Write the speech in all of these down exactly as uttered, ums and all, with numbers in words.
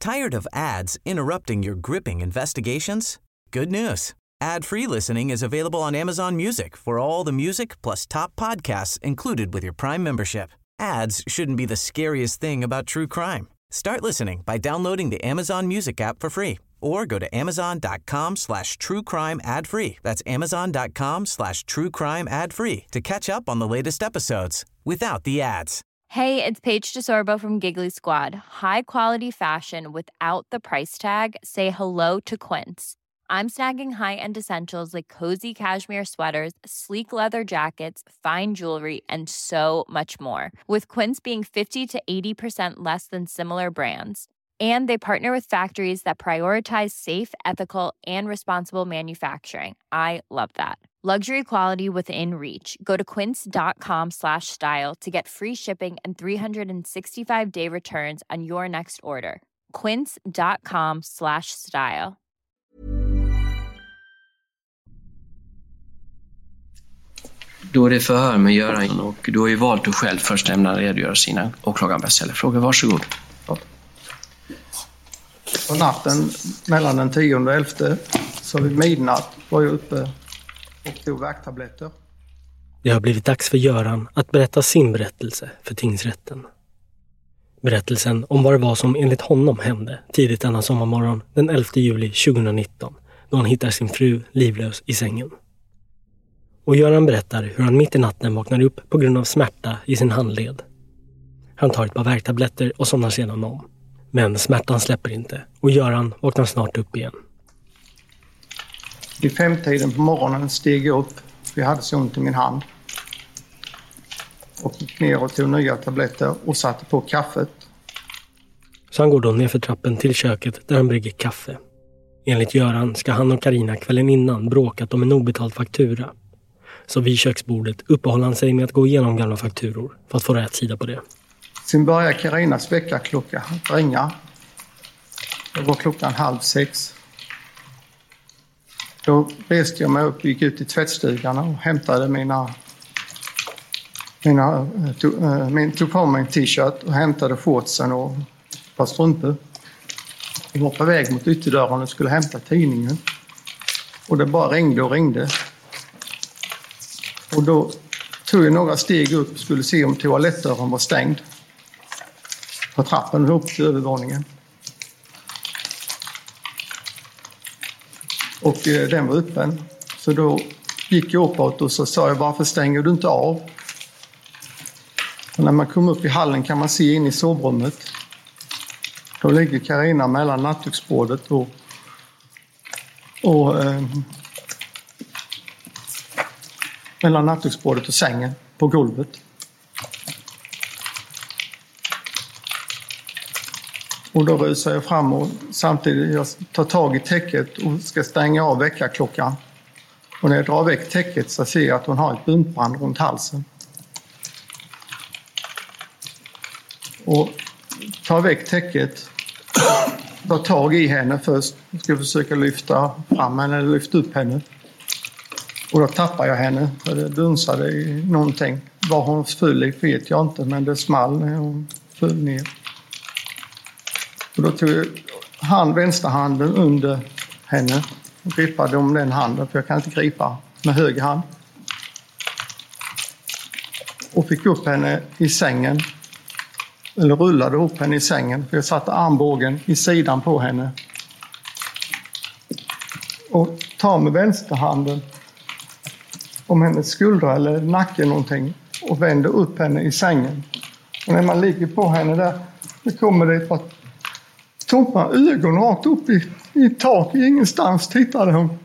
Tired of ads interrupting your gripping investigations? Good news. Ad-free listening is available on Amazon Music for all the music plus top podcasts included with your Prime membership. Ads shouldn't be the scariest thing about true crime. Start listening by downloading the Amazon Music app for free or go to amazon.com slash true crime ad free. That's amazon.com slash true crime ad free to catch up on the latest episodes without the ads. Hey, it's Paige DeSorbo from Giggly Squad. High quality fashion without the price tag. Say hello to Quince. I'm snagging high-end essentials like cozy cashmere sweaters, sleek leather jackets, fine jewelry, and so much more. With Quince being fifty to eighty percent less than similar brands. And they partner with factories that prioritize safe, ethical, and responsible manufacturing. I love that. Luxury quality within reach. Go to quince.com slash style to get free shipping and three sixty-five day returns on your next order. Quince.com slash style. Då är det förhör med Göran och du har ju valt att själv först ämna redogöra sina åklagaren bäst ställer frågor. Varsågod. Ja. På natten mellan den tionde och elfte så vid midnatt var jag uppe och tog värktabletter. Det har blivit dags för Göran att berätta sin berättelse för tingsrätten. Berättelsen om vad det var som enligt honom hände tidigt denna sommarmorgon den elfte juli tjugonitton då han hittar sin fru livlös i sängen. Och Göran berättar hur han mitt i natten vaknar upp på grund av smärta i sin handled. Han tar ett par värktabletter och somnar sedan om. Men smärtan släpper inte och Göran vaknar snart upp igen. Vid femtiden på morgonen steg jag upp, för jag hade så ont i min hand. Och gick ner och tog nya tabletter och satte på kaffet. Så han går då ner för trappen till köket där han brygger kaffe. Enligt Göran ska han och Karina kvällen innan bråkat om en obetald faktura. Så vid köksbordet uppehåller han sig med att gå igenom gamla fakturor för att få rätt sida på det. Sen börjar Karinas väckarklocka att ringa. Det var klockan halv sex. Då reste jag mig upp och gick ut i tvättstugan och hämtade mina... mina tog, min, tog på mig en t-shirt och hämtade shortsen och ett par strumpor. Jag var på väg mot ytterdörren och skulle hämta tidningen. Och det bara ringde och ringde. Och då tog jag några steg upp och skulle se om toalettdörren var stängd. På trappen upp till övervåningen. Och eh, den var öppen. Så då gick jag uppåt och så sa jag, varför stänger du inte av? Och när man kom upp i hallen kan man se in i sovrummet. Då ligger Karina mellan nattduksbordet och, och eh, mellan nattduksbordet och sängen på golvet. Och då rusar jag fram och samtidigt jag tar tag i täcket och ska stänga av väckarklockan. Och när jag drar väck täcket så ser jag att hon har ett buntband runt halsen. Och tar väck täcket, tar tag i henne först. Jag ska försöka lyfta fram henne eller lyfta upp henne. Och då tappar jag henne för det dunsade i någonting. Var hon full i vet jag inte, men det small när hon föll ner. Och då tog jag hand, vänsterhanden under henne och gripade om den handen, för jag kan inte gripa med höger hand. Och fick upp henne i sängen, eller rullade upp henne i sängen, för jag satte armbågen i sidan på henne. Och tar med vänsterhanden om hennes skuldra eller nacke någonting och vänder upp henne i sängen. Och när man ligger på henne där, då kommer det ett par tomma ögon rakt upp i, i tak. Ingenstans tittade hon.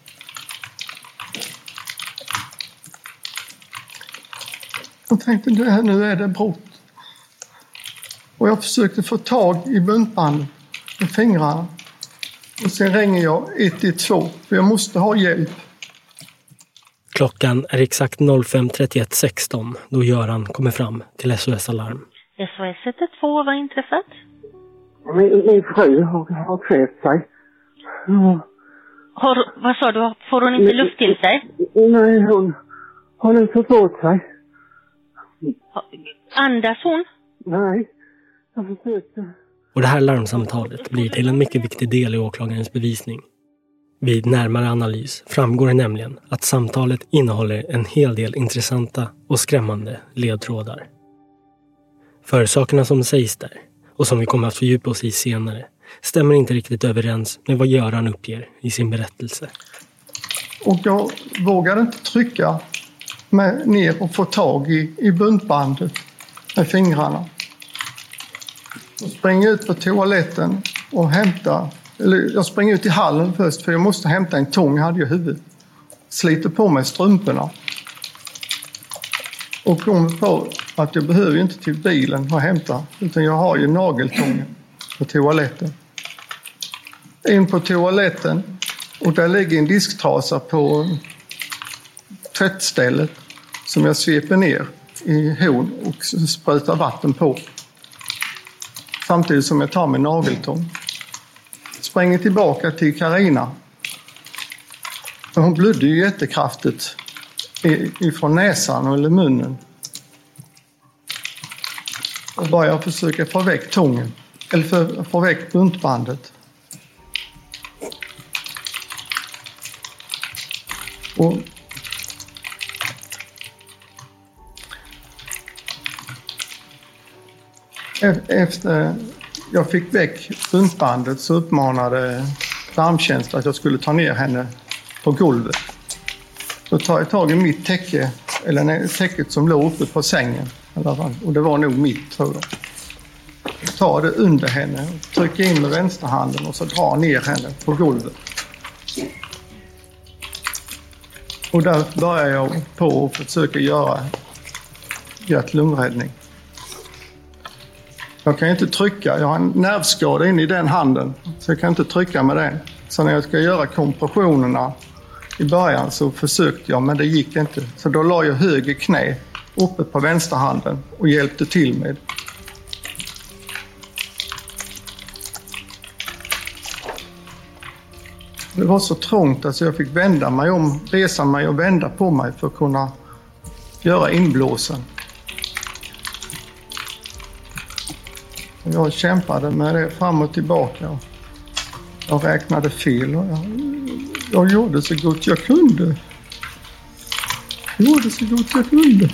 Jag tänkte, nu är det brott. Och jag försökte få tag i buntbandet med fingrarna. Och sen ringer jag ett ett två, för jag måste ha hjälp. Klockan är exakt fem trettioett sexton då Göran kommer fram till S O S Alarm. S O S ett ett två, vad har inträffat? Min, min fru har, har kvävt sig. Ja. Har, vad sa du? Får hon inte luft till sig? Nej, hon har nu fått åt sig. Andas hon? Nej, jag försökte Och det här larmsamtalet blir till en mycket viktig del i åklagarens bevisning. Vid närmare analys framgår det nämligen att samtalet innehåller en hel del intressanta och skrämmande ledtrådar. För sakerna som sägs där, och som vi kommer att fördjupa oss i senare, stämmer inte riktigt överens med vad Göran uppger i sin berättelse. Och jag vågade inte trycka med ner och få tag i, i buntbandet med fingrarna. Jag springer ut på toaletten och hämtar, eller jag springer ut i hallen först för jag måste hämta en tång, jag hade ju huvudet. Sliter på mig strumporna. Och kommer på att jag behöver inte till bilen och hämta, utan jag har ju nageltången på toaletten. In på toaletten och där ligger en disktrasa på tvättstället som jag sveper ner i hål och sprutar vatten på. Samtidigt som jag tar min nageltång. Springer tillbaka till Carina. Hon blödde ju jättekraftigt ifrån näsan eller munnen. Och börjar försöka få väck tången. Eller för, få väck buntbandet. Och efter jag fick väck buntbandet så uppmanade larmtjänst att jag skulle ta ner henne på golvet. Då tar jag tag i mitt täcke, eller täcket som låg uppe på sängen. Och det var nog mitt, tror jag. Jag tar det under henne, trycker in med vänsterhanden och så drar ner henne på golvet. Och där börjar jag på att försöka göra hjärt-lungräddning. Jag kan inte trycka, jag har en nervskada in i den handen så jag kan inte trycka med den. Så när jag ska göra kompressionerna i början så försökte jag men det gick inte. Så då la jag höger knä uppe på vänsterhanden och hjälpte till med. Det var så trångt att jag fick vända mig om, resa mig och vända på mig för att kunna göra inblåsen. Jag kämpade med det fram och tillbaka. Jag räknade fel och jag, jag gjorde så gott jag kunde. Jag gjorde så gott jag kunde.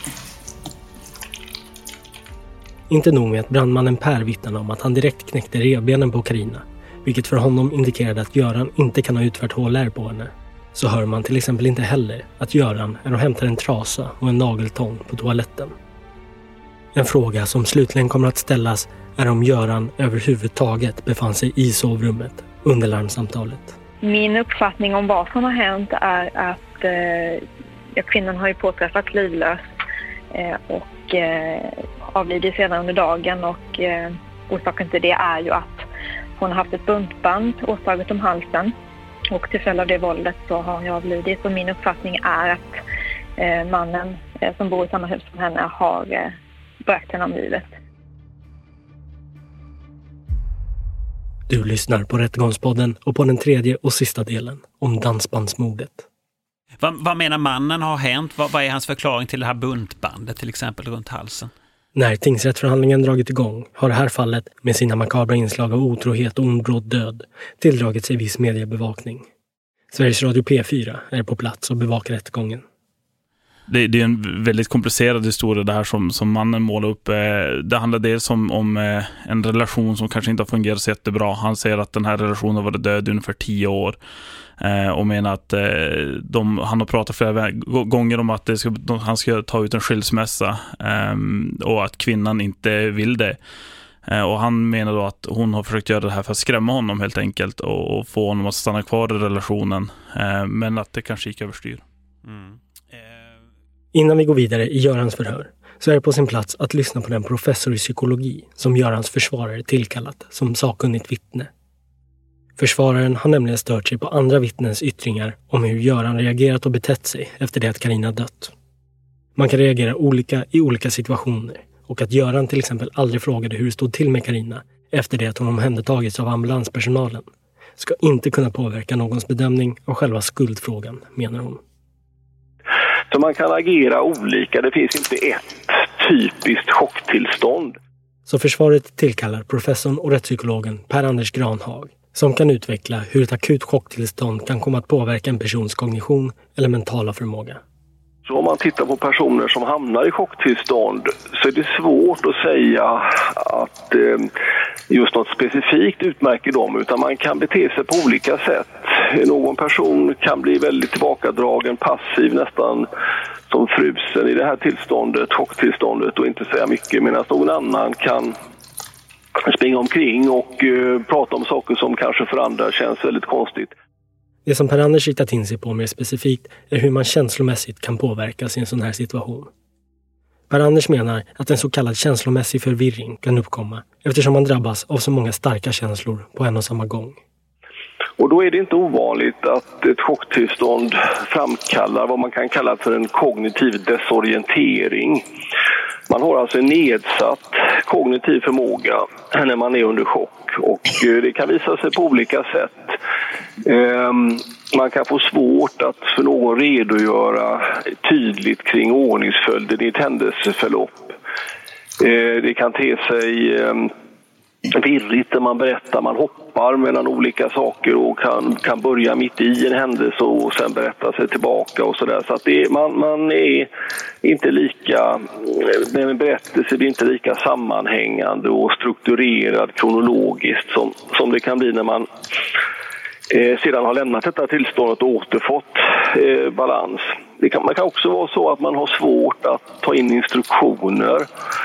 Inte nog med att brandmannen Per vittnade om att han direkt knäckte revbenen på Carina, vilket för honom indikerade att Göran inte kan ha utfört H L R på henne, så hör man till exempel inte heller att Göran är och hämtar en trasa och en nageltång på toaletten. En fråga som slutligen kommer att ställas är om Göran överhuvudtaget befann sig i sovrummet under larmsamtalet. Min uppfattning om vad som har hänt är att eh, ja, kvinnan har ju påträffats livlös eh, och eh, avlidit sedan under dagen och eh, orsaken till det är ju att hon har haft ett buntband åtaget om halsen och till följd av det våldet så har hon avlidit. Och min uppfattning är att eh, mannen eh, som bor i samma hus som henne har eh, bragt henne om livet. Du lyssnar på Rättegångspodden och på den tredje och sista delen om dansbandsmordet. Vad, vad menar mannen har hänt? Vad, vad är hans förklaring till det här buntbandet till exempel runt halsen? När tingsrättsförhandlingen dragit igång har det här fallet med sina makabra inslag av otrohet och ondbråd död tilldragit sig viss mediebevakning. Sveriges Radio P fyra är på plats och bevakar rättegången. Det, det är en väldigt komplicerad historia det här som, som mannen målar upp. Det handlar dels om, om en relation som kanske inte har fungerat så jättebra. Han säger att den här relationen har varit död ungefär tio år. Och menar att de, han har pratat flera gånger om att det ska, han ska ta ut en skilsmässa. Och att kvinnan inte vill det. Och han menar då att hon har försökt göra det här för att skrämma honom helt enkelt. Och, och få honom att stanna kvar i relationen. Men att det kanske gick överstyr. Mm. Innan vi går vidare i Görans förhör så är det på sin plats att lyssna på den professor i psykologi som Görans försvarare tillkallat som sakkunnigt vittne. Försvararen har nämligen stört sig på andra vittnens yttringar om hur Göran reagerat och betett sig efter det att Carina dött. Man kan reagera olika i olika situationer och att Göran till exempel aldrig frågade hur det stod till med Carina efter det att hon omhändertagits av ambulanspersonalen ska inte kunna påverka någons bedömning av själva skuldfrågan, menar hon. Så man kan agera olika, det finns inte ett typiskt chocktillstånd. Så försvaret tillkallar professorn och rättspsykologen Per-Anders Granhag som kan utveckla hur ett akut chocktillstånd kan komma att påverka en persons kognition eller mentala förmåga. Så om man tittar på personer som hamnar i chocktillstånd så är det svårt att säga att eh, just något specifikt utmärker dem, utan man kan bete sig på olika sätt. Någon person kan bli väldigt tillbakadragen, passiv, nästan som frusen i det här tillståndet, chocktillståndet, och inte säga mycket, medan någon annan kan springa omkring och eh, prata om saker som kanske för andra känns väldigt konstigt. Det som Per-Anders riktat in sig på mer specifikt är hur man känslomässigt kan påverkas i en sån här situation. Per-Anders menar att en så kallad känslomässig förvirring kan uppkomma eftersom man drabbas av så många starka känslor på en och samma gång. Och då är det inte ovanligt att ett chocktillstånd framkallar vad man kan kalla för en kognitiv desorientering. Man har alltså en nedsatt kognitiv förmåga när man är under chock, och det kan visa sig på olika sätt. Man kan få svårt att för någon redogöra tydligt kring ordningsföljden i ett händelseförlopp. Det kan te sig virrigt när man berättar, man hoppar mellan olika saker och kan, kan börja mitt i en händelse och sen berätta sig tillbaka och sådär. Så att det, man, man är inte lika, en berättelse blir inte lika sammanhängande och strukturerad kronologiskt som, som det kan bli när man eh, sedan har lämnat detta tillståndet och återfått eh, balans. Det kan, man kan också vara så att man har svårt att ta in instruktioner.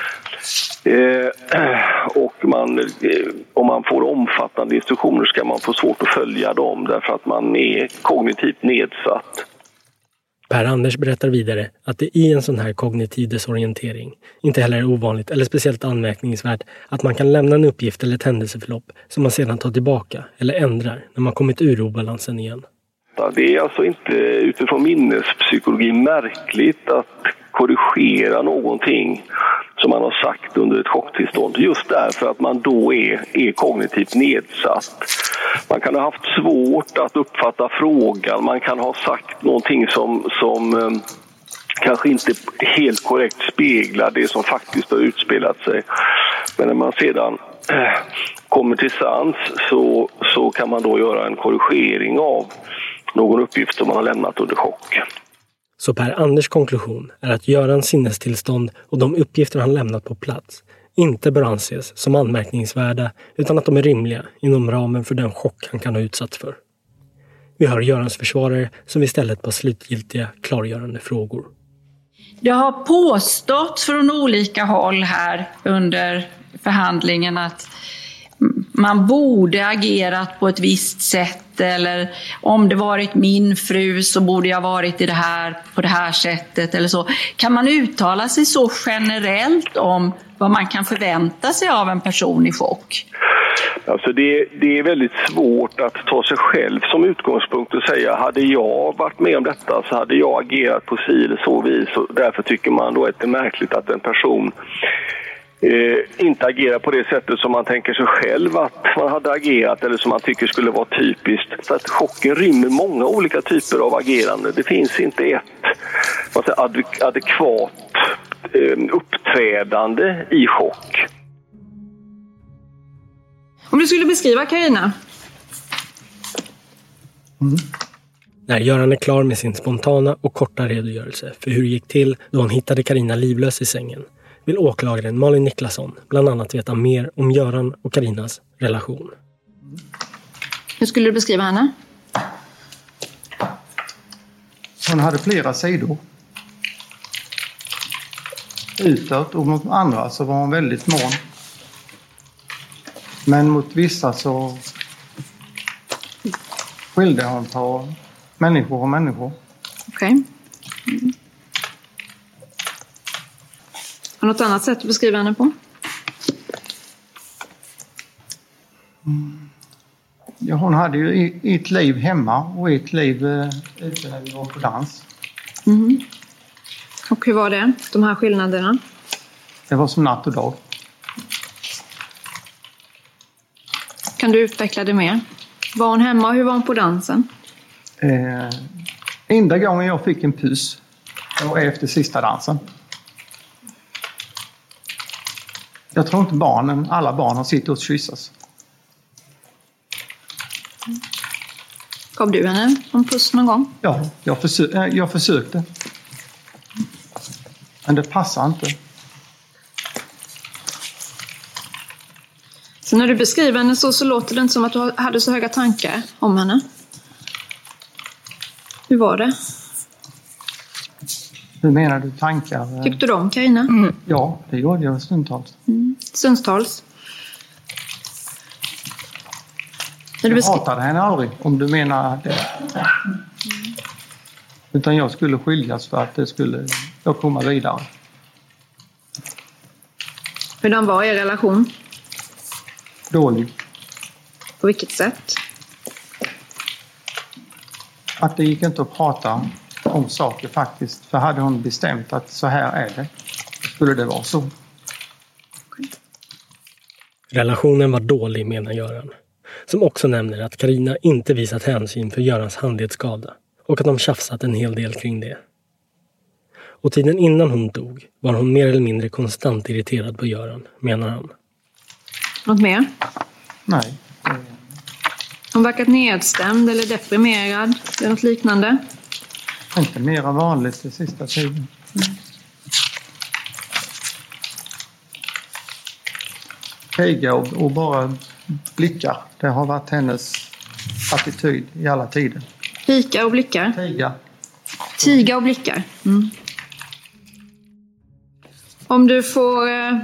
Eh, och man, eh, om man får omfattande instruktioner ska man få svårt att följa dem därför att man är kognitivt nedsatt. Per-Anders berättar vidare att det i en sån här kognitiv desorientering inte heller är ovanligt eller speciellt anmärkningsvärt att man kan lämna en uppgift eller ett händelseförlopp som man sedan tar tillbaka eller ändrar när man kommit ur obalansen igen. Det är alltså inte utifrån minnespsykologi märkligt att korrigera någonting som man har sagt under ett chocktillstånd, just därför att man då är, är kognitivt nedsatt. Man kan ha haft svårt att uppfatta frågan, man kan ha sagt någonting som, som eh, kanske inte helt korrekt speglar det som faktiskt har utspelat sig. Men när man sedan eh, kommer till sans så, så kan man då göra en korrigering av någon uppgift som man har lämnat under chock. Så Per-Anders konklusion är att Görans sinnestillstånd och de uppgifter han lämnat på plats inte bör anses som anmärkningsvärda utan att de är rimliga inom ramen för den chock han kan ha utsatts för. Vi hör Görans försvarare som istället på slutgiltiga klargörande frågor. Det har påstått från olika håll här under förhandlingen att man borde agerat på ett visst sätt, eller om det varit min fru så borde jag varit i det här på det här sättet eller så. Kan man uttala sig så generellt om vad man kan förvänta sig av en person i chock? Alltså det, det är väldigt svårt att ta sig själv som utgångspunkt och säga hade jag varit med om detta så hade jag agerat på si eller så vis, och därför tycker man då att det är märkligt att en person Eh, inte agera på det sättet som man tänker sig själv att man hade agerat eller som man tycker skulle vara typiskt. Så att chocken rymmer många olika typer av agerande. Det finns inte ett vad säger, adek- adekvat eh, uppträdande i chock. Om du skulle beskriva Carina? Mm. När Göran är klar med sin spontana och korta redogörelse för hur det gick till då han hittade Carina livlös i sängen vill åklagaren Malin Niklasson bland annat veta mer om Göran och Carinas relation. Hur skulle du beskriva henne? Hon hade flera sidor. Utåt och mot andra så var hon väldigt mån. Men mot vissa så skilde hon på människor och människor. Okej. Okay. Mm. Har något annat sätt att beskriva henne på? Mm. Ja, hon hade ju ett liv hemma och ett liv eh, ute när vi var på dans. Mm. Och hur var det, de här skillnaderna? Det var som natt och dag. Kan du utveckla det mer? Var hon hemma och hur var hon på dansen? Eh, enda gången jag fick en puss var efter sista dansen. Jag tror inte barnen, alla barn har sitt och kyssas. Gav du henne en puss någon gång? Ja, jag, försö- jag försökte. Men det passar inte. Så när du beskriver henne så, så låter det inte som att du hade så höga tankar om henne. Hur var det? Hur menar du tankar? Tyckte du om Carina? Mm. Ja, det gjorde jag stundtals. Mm. Stundtals? Jag besk- hatade henne aldrig, om du menar det. Mm. Utan jag skulle skiljas för att det skulle jag komma vidare. Hur var er relation? Dålig. På vilket sätt? Att det gick inte att prata om saker faktiskt. För hade hon bestämt att så här är det, skulle det vara så. Okay. Relationen var dålig, menar Göran. Som också nämner att Carina inte visat hänsyn för Görans handledsskada. Och att de tjafsat en hel del kring det. Och tiden innan hon dog var hon mer eller mindre konstant irriterad på Göran, menar han. Något mer? Nej. Hon verkat nedstämd eller deprimerad eller något liknande? Inte mer vanligt det sista tiden. Mm. Pega och, och bara blicka. Det har varit hennes attityd i alla tider. Pika och blickar? Tiga. Tiga och blickar. Mm. Om du får eh,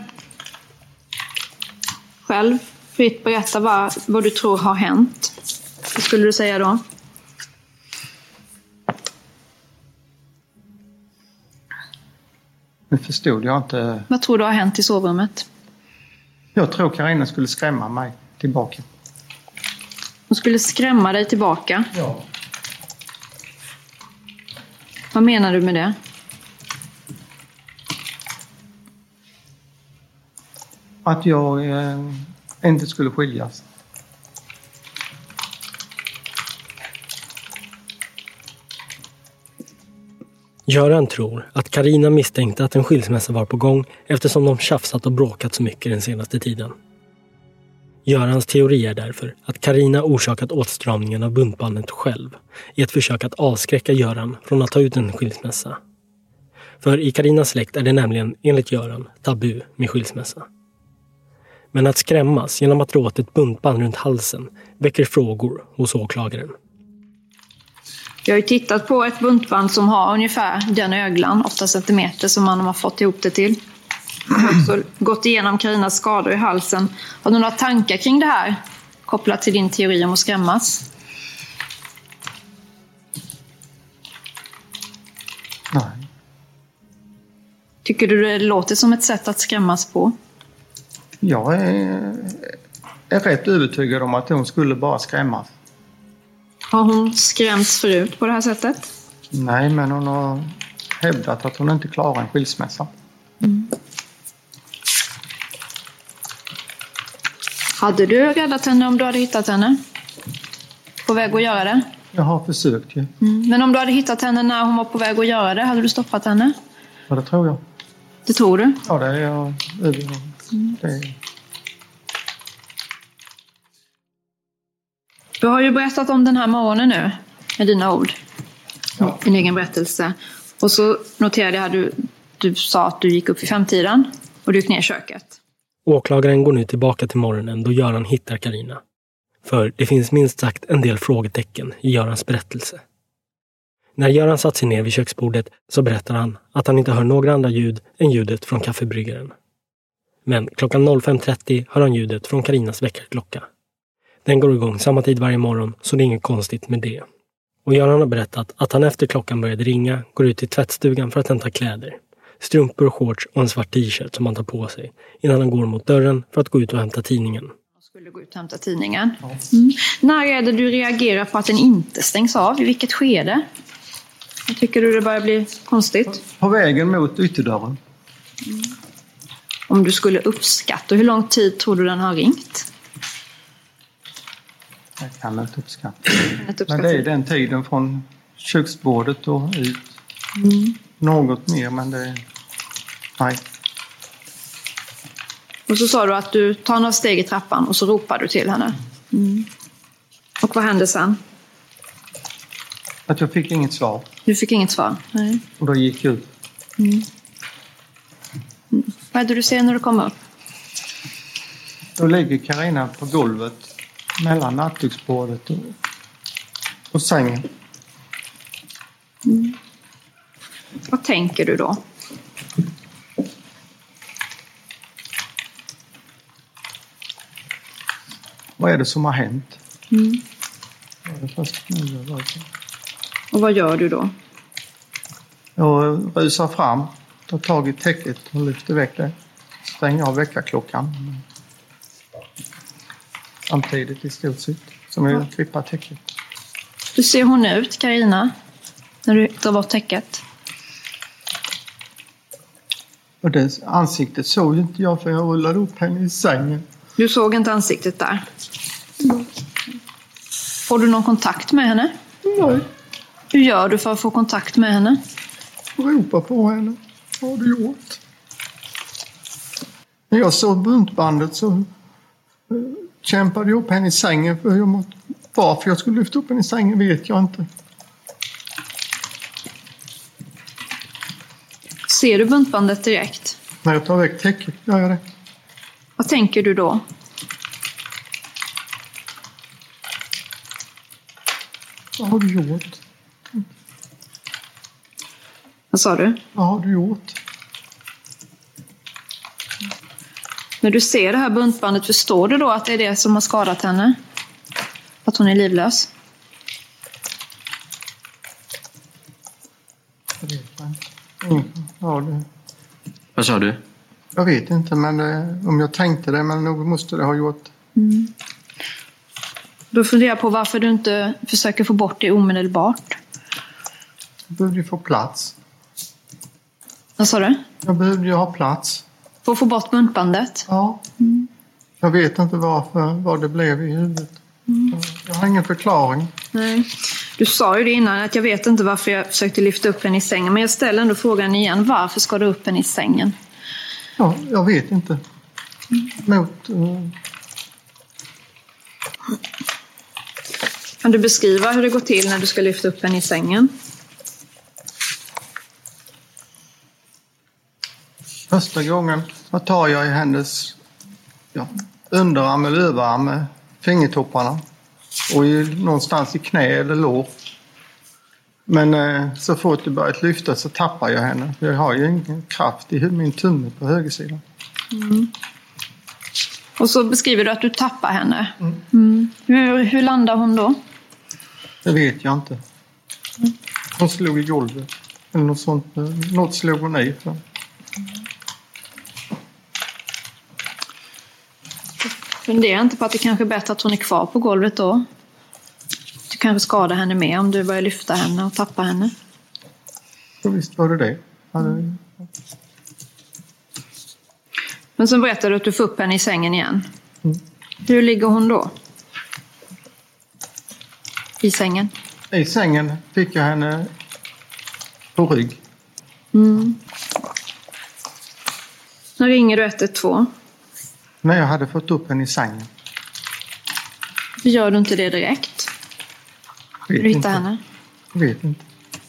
själv fritt berätta vad, vad du tror har hänt. Vad skulle du säga då? Nu förstod jag inte. Vad tror du har hänt i sovrummet? Jag tror Carina skulle skrämma mig tillbaka. Hon skulle skrämma dig tillbaka? Ja. Vad menar du med det? Att jag eh, inte skulle skiljas. Göran tror att Carina misstänkte att en skilsmässa var på gång eftersom de tjafsat och bråkat så mycket den senaste tiden. Görans teori är därför att Carina orsakat åtstramningen av buntbandet själv i ett försök att avskräcka Göran från att ta ut en skilsmässa. För i Carinas släkt är det nämligen, enligt Göran, tabu med skilsmässa. Men att skrämmas genom att dra åt ett buntband runt halsen väcker frågor hos åklagaren. Jag har ju tittat på ett buntband som har ungefär den öglan, åtta centimeter, som man har fått ihop det till. Jag har också gått igenom Carinas skador i halsen. Har du några tankar kring det här kopplat till din teori om att skrämmas? Nej. Tycker du det låter som ett sätt att skrämmas på? Jag är, är rätt övertygad om att hon skulle bara skrämmas. Har hon skrämts förut på det här sättet? Nej, men hon har hävdat att hon inte klarar en skilsmässa. Mm. Hade du räddat henne om du hade hittat henne? På väg att göra det? Jag har försökt ju. Mm. Men om du hade hittat henne när hon var på väg att göra det, hade du stoppat henne? Ja, det tror jag. Det tror du? Ja, det är jag övertygad om. Mm. Det är... Du har ju berättat om den här morgonen nu, med dina ord. Ja. Din egen berättelse. Och så noterade jag att du, du sa att du gick upp i femtiden och du gick ner i köket. Åklagaren går nu tillbaka till morgonen då Göran hittar Carina. För det finns minst sagt en del frågetecken i Görans berättelse. När Göran satt sig ner vid köksbordet så berättar han att han inte hör några andra ljud än ljudet från kaffebryggaren. Men klockan fem trettio hör han ljudet från Carinas väckarklocka. Den går igång samma tid varje morgon, så det är inget konstigt med det. Och Göran har berättat att han efter klockan började ringa går ut till tvättstugan för att hämta kläder. Strumpor och shorts och en svart t-shirt som han tar på sig innan han går mot dörren för att gå ut och hämta tidningen. Jag skulle gå ut och hämta tidningen. Mm. När är det du reagerar på att den inte stängs av? I vilket skede? Tycker du det börjar bli konstigt? På vägen mot ytterdörren. Mm. Om du skulle uppskatta, hur lång tid tror du den har ringt? Jag kan inte uppskatta. Men det är den tiden från köksbordet och ut. Mm. Något mer, men det... Nej. Och så sa du att du tar några steg i trappan och så ropar du till henne. Mm. Och vad hände sen? Att jag fick inget svar. Du fick inget svar? Nej. Och då gick jag ut. Mm. Mm. Vad är det du ser när du kommer upp? Då ligger Carina på golvet mellan nattduksbordet och, och sängen. Mm. Vad tänker du då? Vad är det som har hänt? Mm. Ja, det fast nu jag var det. Och vad gör du då? Jag rusar fram, tar tag i täcket och lyfter väck det. Stänger av väckarklockan. Samtidigt i stort sett som jag klippar täcket. Hur ser hon ut, Carina, när du drar bort täcket? Och det ansiktet såg inte jag för jag rullade upp henne i sängen. Du såg inte ansiktet där? Mm. Får du någon kontakt med henne? Nej. Hur gör du för att få kontakt med henne? Ropa på henne. Vad har du gjort? När jag såg buntbandet så kämpade jag upp henne i sängen. För jag måtte, varför jag skulle lyfta upp henne i sängen vet jag inte. Ser du buntbandet direkt? När jag tar väck täcket gör jag det. Vad tänker du då? Vad har du gjort? Vad sa du? Vad har du gjort? När du ser det här buntbandet, förstår du då att det är det som har skadat henne? Att hon är livlös? Jag vet inte. Mm. Ja, det... Vad sa du? Jag vet inte, men eh, om jag tänkte det, men nog måste det ha gjort. Mm. Då funderar jag på varför du inte försöker få bort det omedelbart. Jag behövde ju få plats. Vad sa du? Jag behövde ju ha plats. För att få bort buntbandet? Ja. Mm. Jag vet inte varför, vad det blev i huvudet. Mm. Jag har ingen förklaring. Nej. Du sa ju det innan att jag vet inte varför jag försökte lyfta upp henne i sängen. Men jag ställer ändå frågan igen. Varför ska du upp henne i sängen? Ja, jag vet inte. Mot... Uh... Kan du beskriva hur det går till när du ska lyfta upp henne i sängen? Första gången så tar jag i hennes ja, underarm eller överarm med fingertopparna. Och i, någonstans i knä eller lår. Men eh, så fort det börjat lyfta så tappar jag henne. Jag har ju ingen kraft i min tumme på högersidan. Mm. Och så beskriver du att du tappar henne. Mm. Mm. Hur, hur landar hon då? Det vet jag inte. Hon slog i golvet. Eller något sånt. Något slog hon i för. Funderar inte på att det kanske är bättre att hon är kvar på golvet då? Du kanske skadar henne mer om du börjar lyfta henne och tappa henne. Så visst var det det. Mm. Men sen berättade du att du får upp henne i sängen igen. Mm. Hur ligger hon då? I sängen? I sängen fick jag henne på rygg. Mm. När ringer du ett ett två? När jag hade fått upp henne i sängen. Gör du inte det direkt? Vet du hittar inte. henne? Jag vet inte.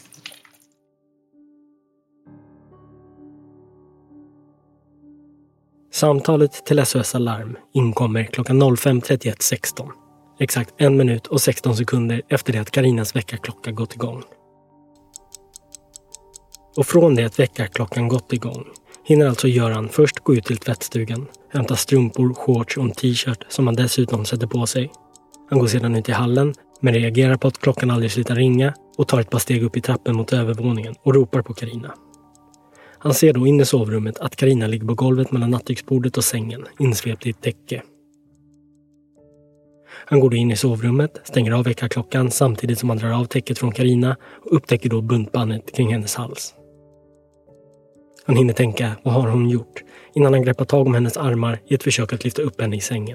Samtalet till S O S Alarm inkommer klockan fem trettioett sexton. Exakt en minut och sexton sekunder efter det att Carinas väckarklocka gått igång. Och från det att väckarklockan gått igång hinner alltså Göran först gå ut till tvättstugan, hämta strumpor, shorts och en t-shirt som han dessutom sätter på sig. Han går sedan ut i hallen men reagerar på att klockan aldrig slutar ringa och tar ett par steg upp i trappen mot övervåningen och ropar på Carina. Han ser då in i sovrummet att Carina ligger på golvet mellan nattduksbordet och sängen, insvept i ett täcke. Han går då in i sovrummet, stänger av väckarklockan samtidigt som han drar av täcket från Carina och upptäcker då buntbandet kring hennes hals. Han hinner tänka, vad har hon gjort, innan han greppar tag om hennes armar i ett försök att lyfta upp henne i sängen.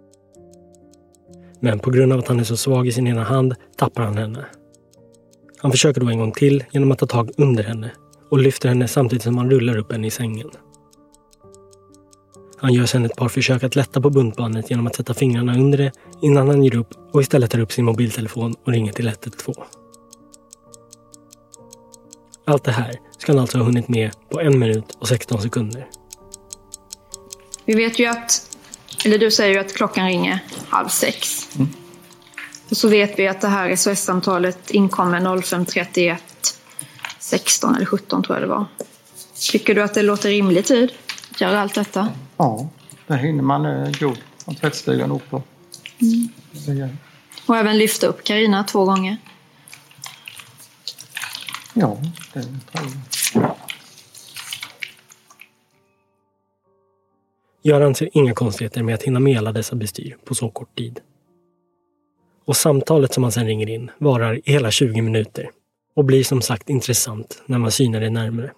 Men på grund av att han är så svag i sin ena hand tappar han henne. Han försöker då en gång till genom att ta tag under henne och lyfter henne samtidigt som han rullar upp henne i sängen. Han gör sedan ett par försök att lätta på buntbandet genom att sätta fingrarna under det innan han ger upp och istället tar upp sin mobiltelefon och ringer till ett ett två. Allt det här ska han alltså ha hunnit med på en minut och sexton sekunder. Vi vet ju att, eller du säger ju att klockan ringer halv sex. Mm. Och så vet vi att det här S O S-samtalet inkommer noll fem trettioett sexton eller sjutton tror jag det var. Tycker du att det låter rimlig tid att göra allt detta? Ja, det hinner man eh, gå från tvättstugan upp på. Mm. Och även lyfta upp Carina två gånger. Ja, det tror jag. Göran ser inga konstigheter med att hinna med alla dessa bestyr på så kort tid. Och samtalet som han sen ringer in varar i hela tjugo minuter och blir som sagt intressant när man synar det närmare.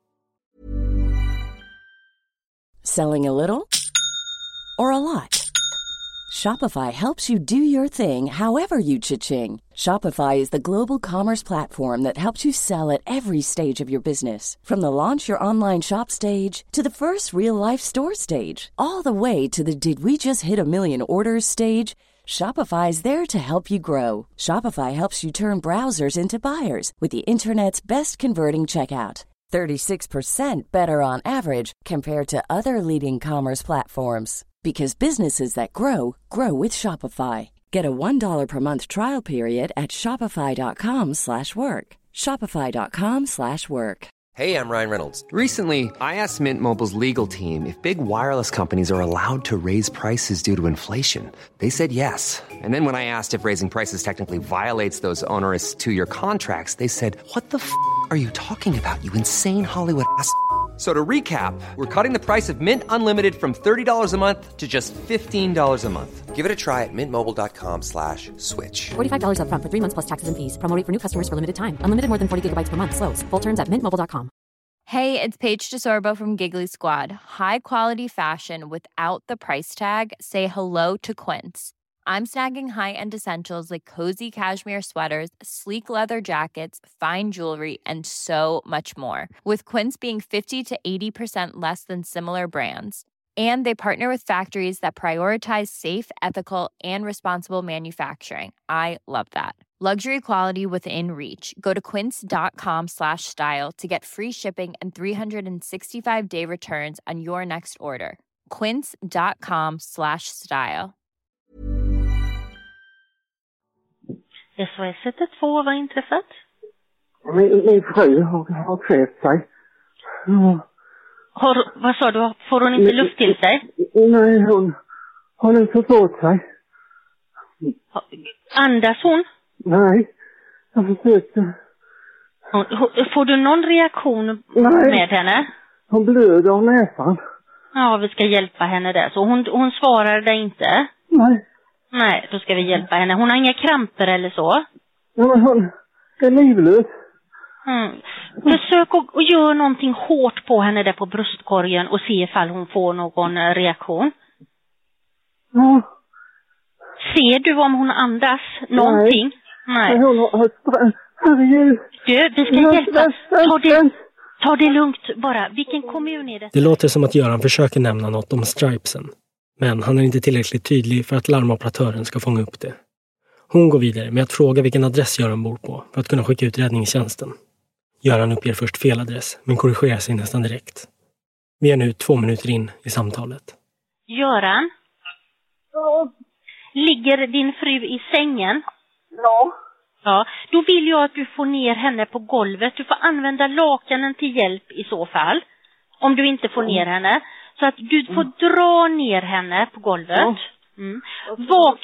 Selling a little or a lot? Shopify helps you do your thing however you cha-ching. Shopify is the global commerce platform that helps you sell at every stage of your business. From the launch your online shop stage to the first real-life store stage, all the way to the did we just hit a million orders stage. Shopify is there to help you grow. Shopify helps you turn browsers into buyers with the internet's best converting checkout. thirty-six percent better on average compared to other leading commerce platforms. Because businesses that grow, grow with Shopify. Get a one dollar per month trial period at shopify.com slash work. Shopify.com slash work. Hey, I'm Ryan Reynolds. Recently, I asked Mint Mobile's legal team if big wireless companies are allowed to raise prices due to inflation. They said yes. And then when I asked if raising prices technically violates those onerous two-year contracts, they said, what the f*** are you talking about, you insane Hollywood ass? So to recap, we're cutting the price of Mint Unlimited from thirty dollars a month to just fifteen dollars a month. Give it a try at mintmobile.com slash switch. forty-five dollars up front for three months plus taxes and fees. Promo rate for new customers for limited time. Unlimited more than forty gigabytes per month. Slows full terms at mint mobile dot com. Hey, it's Paige DeSorbo from Giggly Squad. High quality fashion without the price tag. Say hello to Quince. I'm snagging high-end essentials like cozy cashmere sweaters, sleek leather jackets, fine jewelry, and so much more. With Quince being fifty to eighty percent less than similar brands. And they partner with factories that prioritize safe, ethical, and responsible manufacturing. I love that. Luxury quality within reach. Go to quince.com slash style to get free shipping and three sixty-five day returns on your next order. Quince.com slash style. S O S ett ett två, vad har inträffat? Min, min fru har, har kvävt sig. Ja. Har, vad sa du? Får hon inte luft till sig? Nej, hon har nu fått åt sig. Andas hon? Nej, jag försökte. Hon, får du någon reaktion Nej. med henne? Hon blöder av näsan. Ja, vi ska hjälpa henne där. Så hon, hon svarar dig inte? Nej. Nej, då ska vi hjälpa henne. Hon har inga kramper eller så? Ja, men hon är livlös. Mm. Försök att, att göra någonting hårt på henne där på bröstkorgen och se ifall hon får någon reaktion. Ja. Ser du om hon andas någonting? Nej. Nej. Hon har... Herregud. Du, vi ska hjälpa. Ta det, ta det lugnt bara. Vilken kommun är det? Det låter som att Göran försöker nämna något om stripesen. Men han är inte tillräckligt tydlig för att larmoperatören ska fånga upp det. Hon går vidare med att fråga vilken adress Göran bor på för att kunna skicka ut räddningstjänsten. Göran uppger först fel adress, men korrigerar sig nästan direkt. Vi är nu två minuter in i samtalet. Göran? Ja. Ligger din fru i sängen? Ja. Ja, då vill jag att du får ner henne på golvet. Du får använda lakanen till hjälp i så fall. Om du inte får ner henne. Så att du får mm. dra ner henne på golvet. Mm. Vak...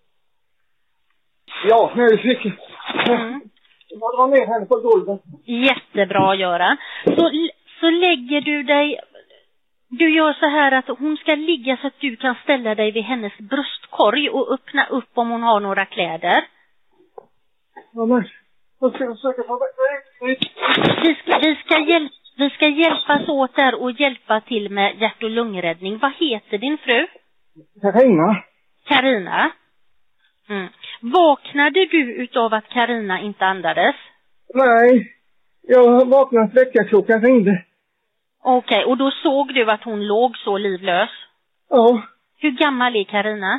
Ja, nu fick jag. Mm. Jag drar ner henne på golvet. Jättebra, Göran. Så, så lägger du dig... Du gör så här att hon ska ligga så att du kan ställa dig vid hennes bröstkorg och öppna upp om hon har några kläder. Ja, men jag ska försöka få vi ska, vi ska hjälpa Vi ska hjälpas åt där och hjälpa till med hjärt- och lungräddning. Vad heter din fru? Carina. Carina. Mm. Vaknade du utav att Carina inte andades? Nej, jag vaknade väckarklockan ringde. Okej, okay, och då såg du att hon låg så livlös? Ja. Hur gammal är Carina?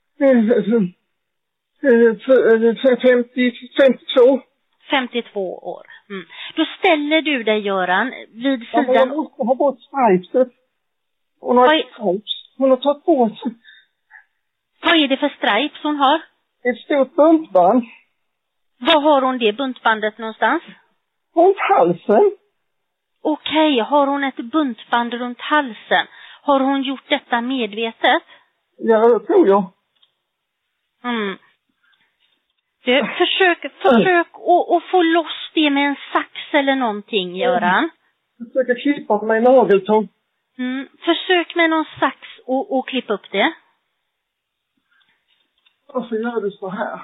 femtio, femtiotvå. femtiotvå år. Mm. Då ställer du dig, Göran, vid sidan... Ja, jag måste ha bort stripset. Hon har, Oj. hon har tagit bort... Vad är det för stripes hon har? Ett stort buntband. Var har hon det buntbandet någonstans? Runt halsen. Okej, har hon ett buntband runt halsen? Har hon gjort detta medvetet? Ja, det tror jag. Mm. Du, försök, försök att, att få loss det med en sax eller någonting, Göran. Försöka klippa med en nageltång. Mm. Försök med någon sax och, och klippa upp det. Varför gör du så här?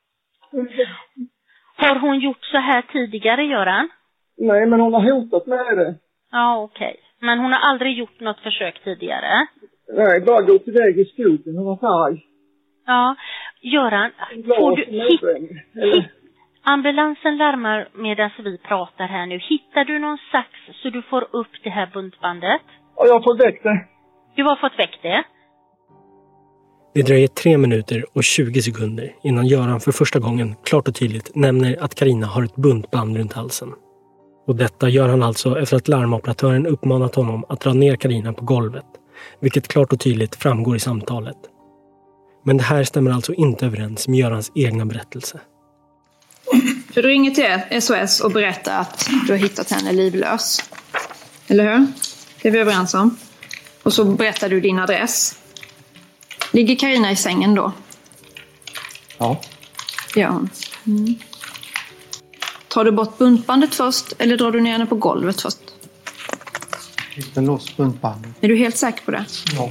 Har hon gjort så här tidigare, Göran? Nej, men hon har hotat med det. Ja, okej. Okay. Men hon har aldrig gjort något försök tidigare? Nej, bara gått iväg i skogen och var arg. Ja, Göran, får du... Hit, hit, ambulansen larmar medan vi pratar här nu. Hittar du någon sax så du får upp det här buntbandet? Ja, jag har fått väck det. Du har fått väck det? Det dröjer tre minuter och tjugo sekunder innan Göran för första gången klart och tydligt nämner att Carina har ett buntband runt halsen. Och detta gör han alltså efter att larmoperatören uppmanat honom att dra ner Carina på golvet, vilket klart och tydligt framgår i samtalet. Men det här stämmer alltså inte överens med Görans egna berättelse. För du ringer till S O S och berättar att du har hittat henne livlös. Eller hur? Det är vi överens om. Och så berättar du din adress. Ligger Carina i sängen då? Ja. Ja. Mm. Tar du bort buntbandet först eller drar du ner henne på golvet först? Inte loss buntbandet. Är du helt säker på det? Ja.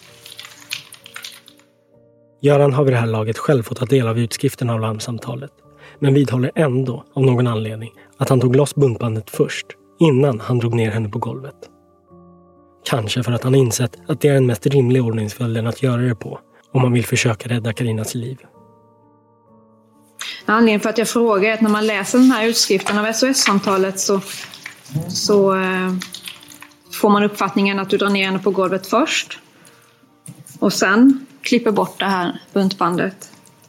Göran har vid det här laget själv fått ta del av utskriften av larmsamtalet, men vidhåller ändå av någon anledning att han tog loss buntbandet först, innan han drog ner henne på golvet. Kanske för att han insett att det är den mest rimliga ordningsföljden att göra det på, om man vill försöka rädda Carinas liv. Anledningen för att jag frågar är att när man läser den här utskriften av S O S-samtalet så, så eh, får man uppfattningen att du drar ner henne på golvet först. Och sen klipper bort det här buntbandet.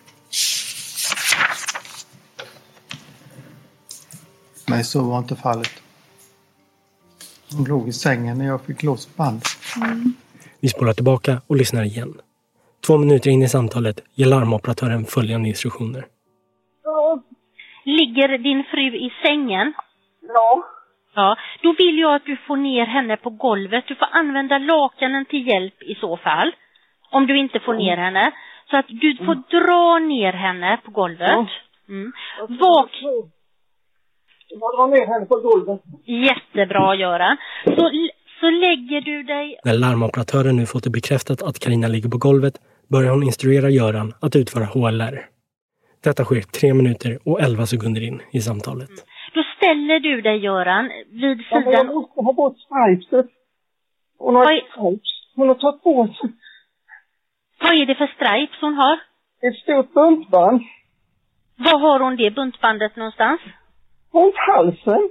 Nej, så var inte fallet. Hon låg i sängen när jag fick loss bandet. Mm. Vi spolar tillbaka och lyssnar igen. Två minuter in i samtalet ger larmoperatören följande instruktioner. Ja. Ligger din fru i sängen? Ja. Ja, då vill jag att du får ner henne på golvet. Du får använda lakanen till hjälp i så fall. Om du inte får ner henne. Så att du får dra ner henne på golvet. Mm. Vak... Jag drar ner henne på golvet. Jättebra, Göran. Så, så lägger du dig... När larmoperatören nu fått det bekräftat att Carina ligger på golvet börjar hon instruera Göran att utföra H L R. Detta sker tre minuter och elva sekunder in i samtalet. Mm. Då ställer du dig, Göran, vid sidan... Ja, jag måste ha bort stripset. Hon har, hon har tagit bort... Vad är det för stripes hon har? Ett stort buntband. Var har hon det buntbandet någonstans? Runt halsen.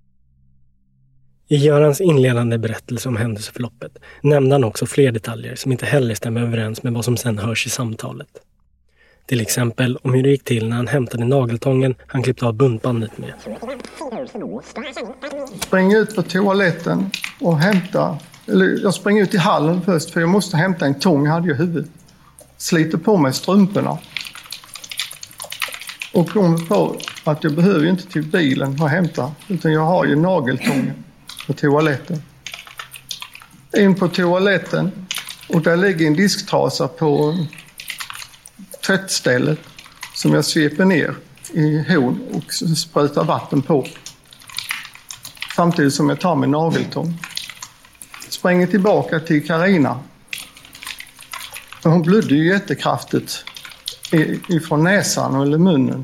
I Görans inledande berättelse om händelseförloppet nämnde han också fler detaljer som inte heller stämmer överens med vad som sedan hörs i samtalet. Till exempel om hur det gick till när han hämtade nageltången han klippte av buntbandet med. Spring ut på toaletten och hämta, eller jag springer ut i hallen först för jag måste hämta en tång, jag hade ju huvudet. Sliter på mig strumporna. Och kommer på att jag behöver inte till bilen och hämta, utan jag har ju nageltången på toaletten. In på toaletten och där ligger en disktrasa på tvättstället som jag sveper ner i hål och sprutar vatten på. Samtidigt som jag tar min nageltång. Springer tillbaka till Carina. Hon blödde ju jättekraftigt ifrån näsan eller munnen.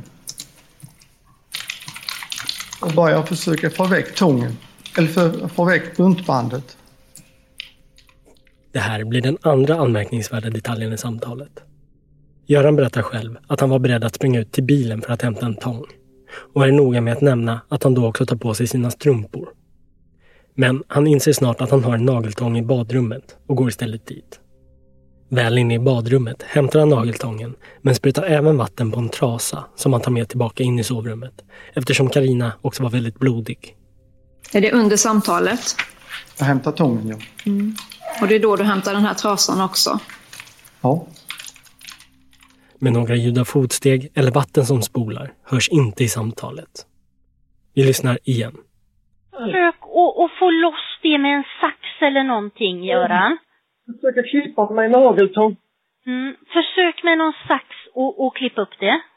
Och börjar försöka få väck tången. Eller få, få väck buntbandet. Det här blir den andra anmärkningsvärda detaljen i samtalet. Göran berättar själv att han var beredd att springa ut till bilen för att hämta en tång. Och är noga med att nämna att han då också tar på sig sina strumpor. Men han inser snart att han har en nageltång i badrummet och går istället dit. Väl inne i badrummet hämtar han nageltången men sprutar även vatten på en trasa som han tar med tillbaka in i sovrummet eftersom Carina också var väldigt blodig. Är det under samtalet? Jag hämtar tången, ja. Mm. Och det är då du hämtar den här trasan också? Ja. Men några ljud av fotsteg eller vatten som spolar hörs inte i samtalet. Vi lyssnar igen. Försök att, att få loss det med en sax eller någonting, Göran. Försöka klippa med en nageltång. Mm. Försök med någon sax och, och klippa upp det.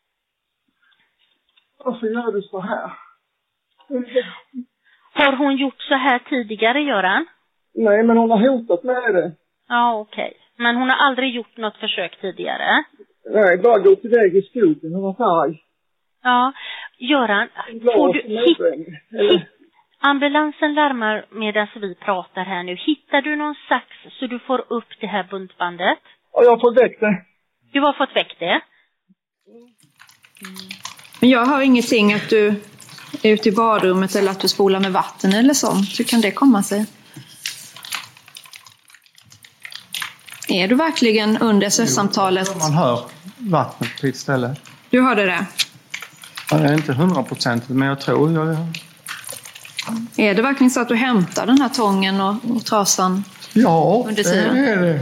Och så gör du så här. Har hon gjort så här tidigare, Göran? Nej, men hon har hotat med det. Ja, okej. Okay. Men hon har aldrig gjort något försök tidigare? Nej, bara gått iväg i skogen och var arg. Ja, Göran, får du... Hit, hit, ambulansen larmar medan vi pratar här nu. Hittar du någon sax så du får upp det här buntbandet? Ja, jag har fått väck det. Du har fått väck det? Men jag har ingenting att du är ute i badrummet eller att du spolar med vatten eller sånt. Hur kan det komma sig? Är du verkligen under S O S-samtalet? Man hör vattnet på ett ställe. Du hörde det? Jag är inte hundraprocentigt, men jag tror jag... Är det verkligen så att du hämtar den här tången och, och trasan? Ja, under det tiden? är det.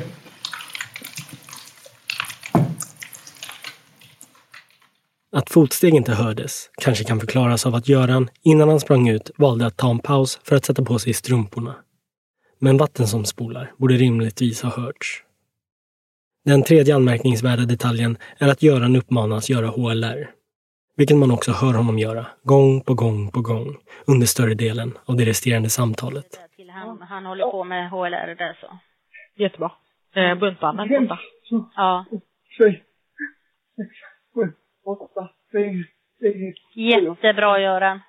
Att fotsteg inte hördes kanske kan förklaras av att Göran, innan han sprang ut, valde att ta en paus för att sätta på sig strumporna. Men vatten som spolar borde rimligtvis ha hörts. Den tredje anmärkningsvärda detaljen är att Göran uppmanas göra H L R. Vilket man också hör honom göra, gång på gång på gång, under större delen av det resterande samtalet. Han, han håller på med H L R där så. Jättebra. Eh, buntbandet borta. Ja. Åtta, tre, tre, jättebra, Göran.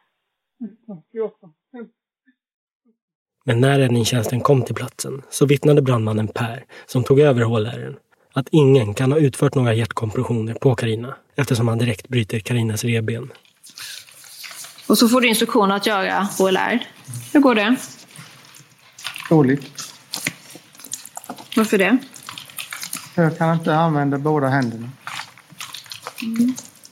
Men när räddningstjänsten kom till platsen så vittnade brandmannen Per, som tog över H L R, att ingen kan ha utfört några hjärtkompressioner på Carina eftersom han direkt bryter Carinas revben. Och så får du instruktioner att göra H L R. Hur går det? Dåligt. Varför det? Jag kan inte använda båda händerna. Mm.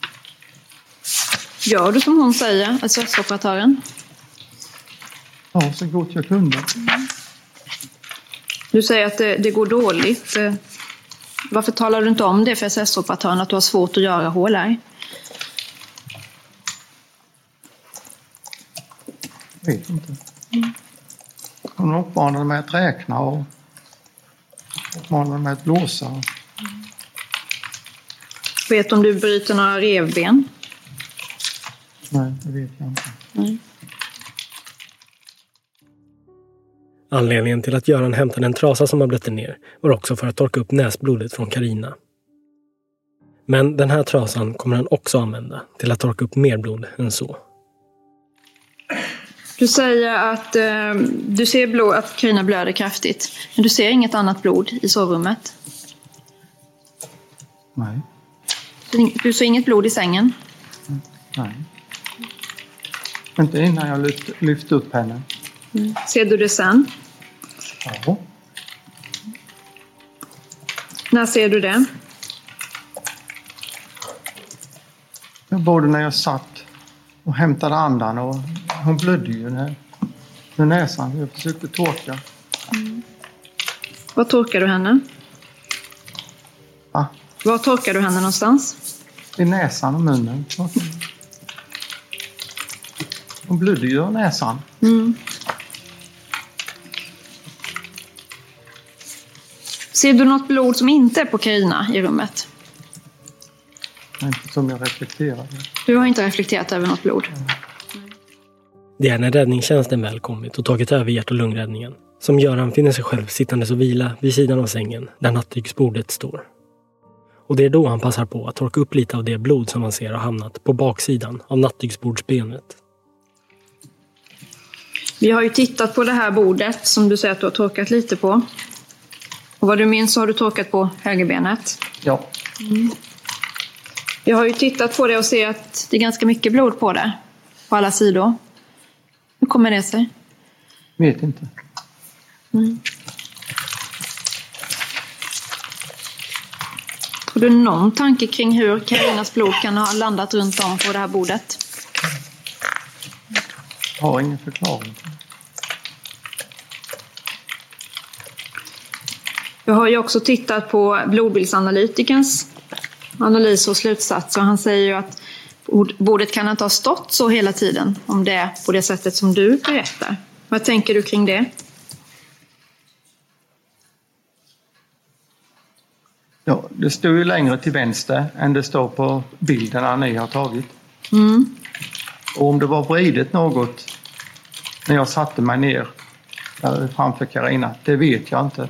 Gör du som hon säger, S O S-operatören? Ja, så gott jag kunde. Mm. Du säger att det, det går dåligt. Varför talar du inte om det för S O S-operatören att du har svårt att göra H L R? Jag vet inte. Mm. Hon uppmanade mig att räkna och uppmanade mig att blåsa. Mm. Vet om du bryter några revben? Nej, det vet jag inte. Mm. Anledningen till att Göran hämtade en trasa som har blött ner var också för att torka upp näsblodet från Carina. Men den här trasan kommer han också använda till att torka upp mer blod än så. Du säger att eh, du ser blod, att Carina blöder kraftigt. Men du ser inget annat blod i sovrummet? Nej. Du, du ser inget blod i sängen? Nej. Inte innan jag lyft, lyft upp henne. Mm. Ser du det sen? Ja. När ser du det? Både när jag satt och hämtade andan och hon blödde ju när, med näsan. Jag försökte torka. Mm. Var torkar du henne? Va? Var torkar du henne någonstans? I näsan och munnen. Hon blödde ju av näsan. Mm. Ser du något blod som inte är på Carina i rummet? Inte som jag reflekterade. Du har inte reflekterat över något blod? Mm. Det är när räddningstjänsten väl kommit och tagit över hjärt- och lungräddningen som Göran finner sig själv sittandes och vila vid sidan av sängen där nattduksbordet står. Och det är då han passar på att torka upp lite av det blod som man ser har hamnat på baksidan av nattduksbordsbenet. Vi har ju tittat på det här bordet som du säger att du har torkat lite på. Och vad du minns så har du torkat på högerbenet. Ja. Mm. Jag har ju tittat på det och ser att det är ganska mycket blod på det. På alla sidor. Hur kommer det sig? Vet inte. Mm. Har du någon tanke kring hur Karinas blod kan ha landat runt om på det här bordet? Jag har ingen förklaring. Jag har ju också tittat på blodbildsanalytikerns analys och slutsatser. Han säger ju att bordet kan inte ha stått så hela tiden om det är på det sättet som du berättar. Vad tänker du kring det? Ja, det står ju längre till vänster än det står på bilderna ni har tagit. Mm. Och om det var vridet något när jag satte mig ner där framför Karina, det vet jag inte.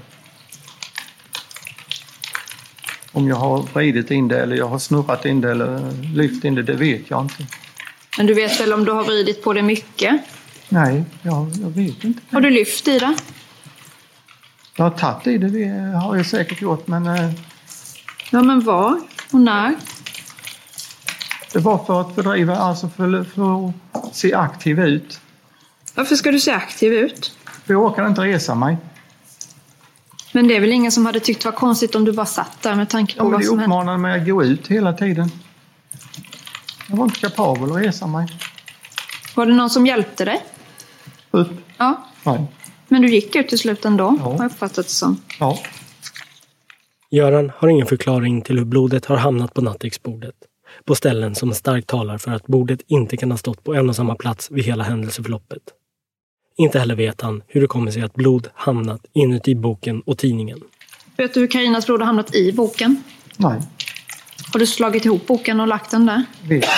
Om jag har vridit in det eller jag har snurrat in det eller lyft in det, det vet jag inte. Men du vet väl om du har vridit på det mycket? Nej, jag, jag vet inte. Har du lyft i det? Jag har tagit i det, det har jag säkert gjort, men... Ja, men var och när? Det var för att bedriva, alltså för, för att se aktiv ut. Varför ska du se aktiv ut? För jag orkar inte resa mig. Men det är väl ingen som hade tyckt var konstigt om du bara satt där med tanke på ja, vad som hände? De uppmanade mig att gå ut hela tiden. Jag var inte kapabel att resa mig. Var det någon som hjälpte dig? Upp? Ja. Nej. Men du gick ut till slut ändå, ja. Har jag uppfattat det som. Ja. Göran har ingen förklaring till hur blodet har hamnat på nattduksbordet. På ställen som starkt talar för att bordet inte kan ha stått på en och samma plats vid hela händelseförloppet. Inte heller vet han hur det kommer sig att blod hamnat inuti boken och tidningen. Vet du hur Karinas blod har hamnat i boken? Nej. Har du slagit ihop boken och lagt den där? Vet.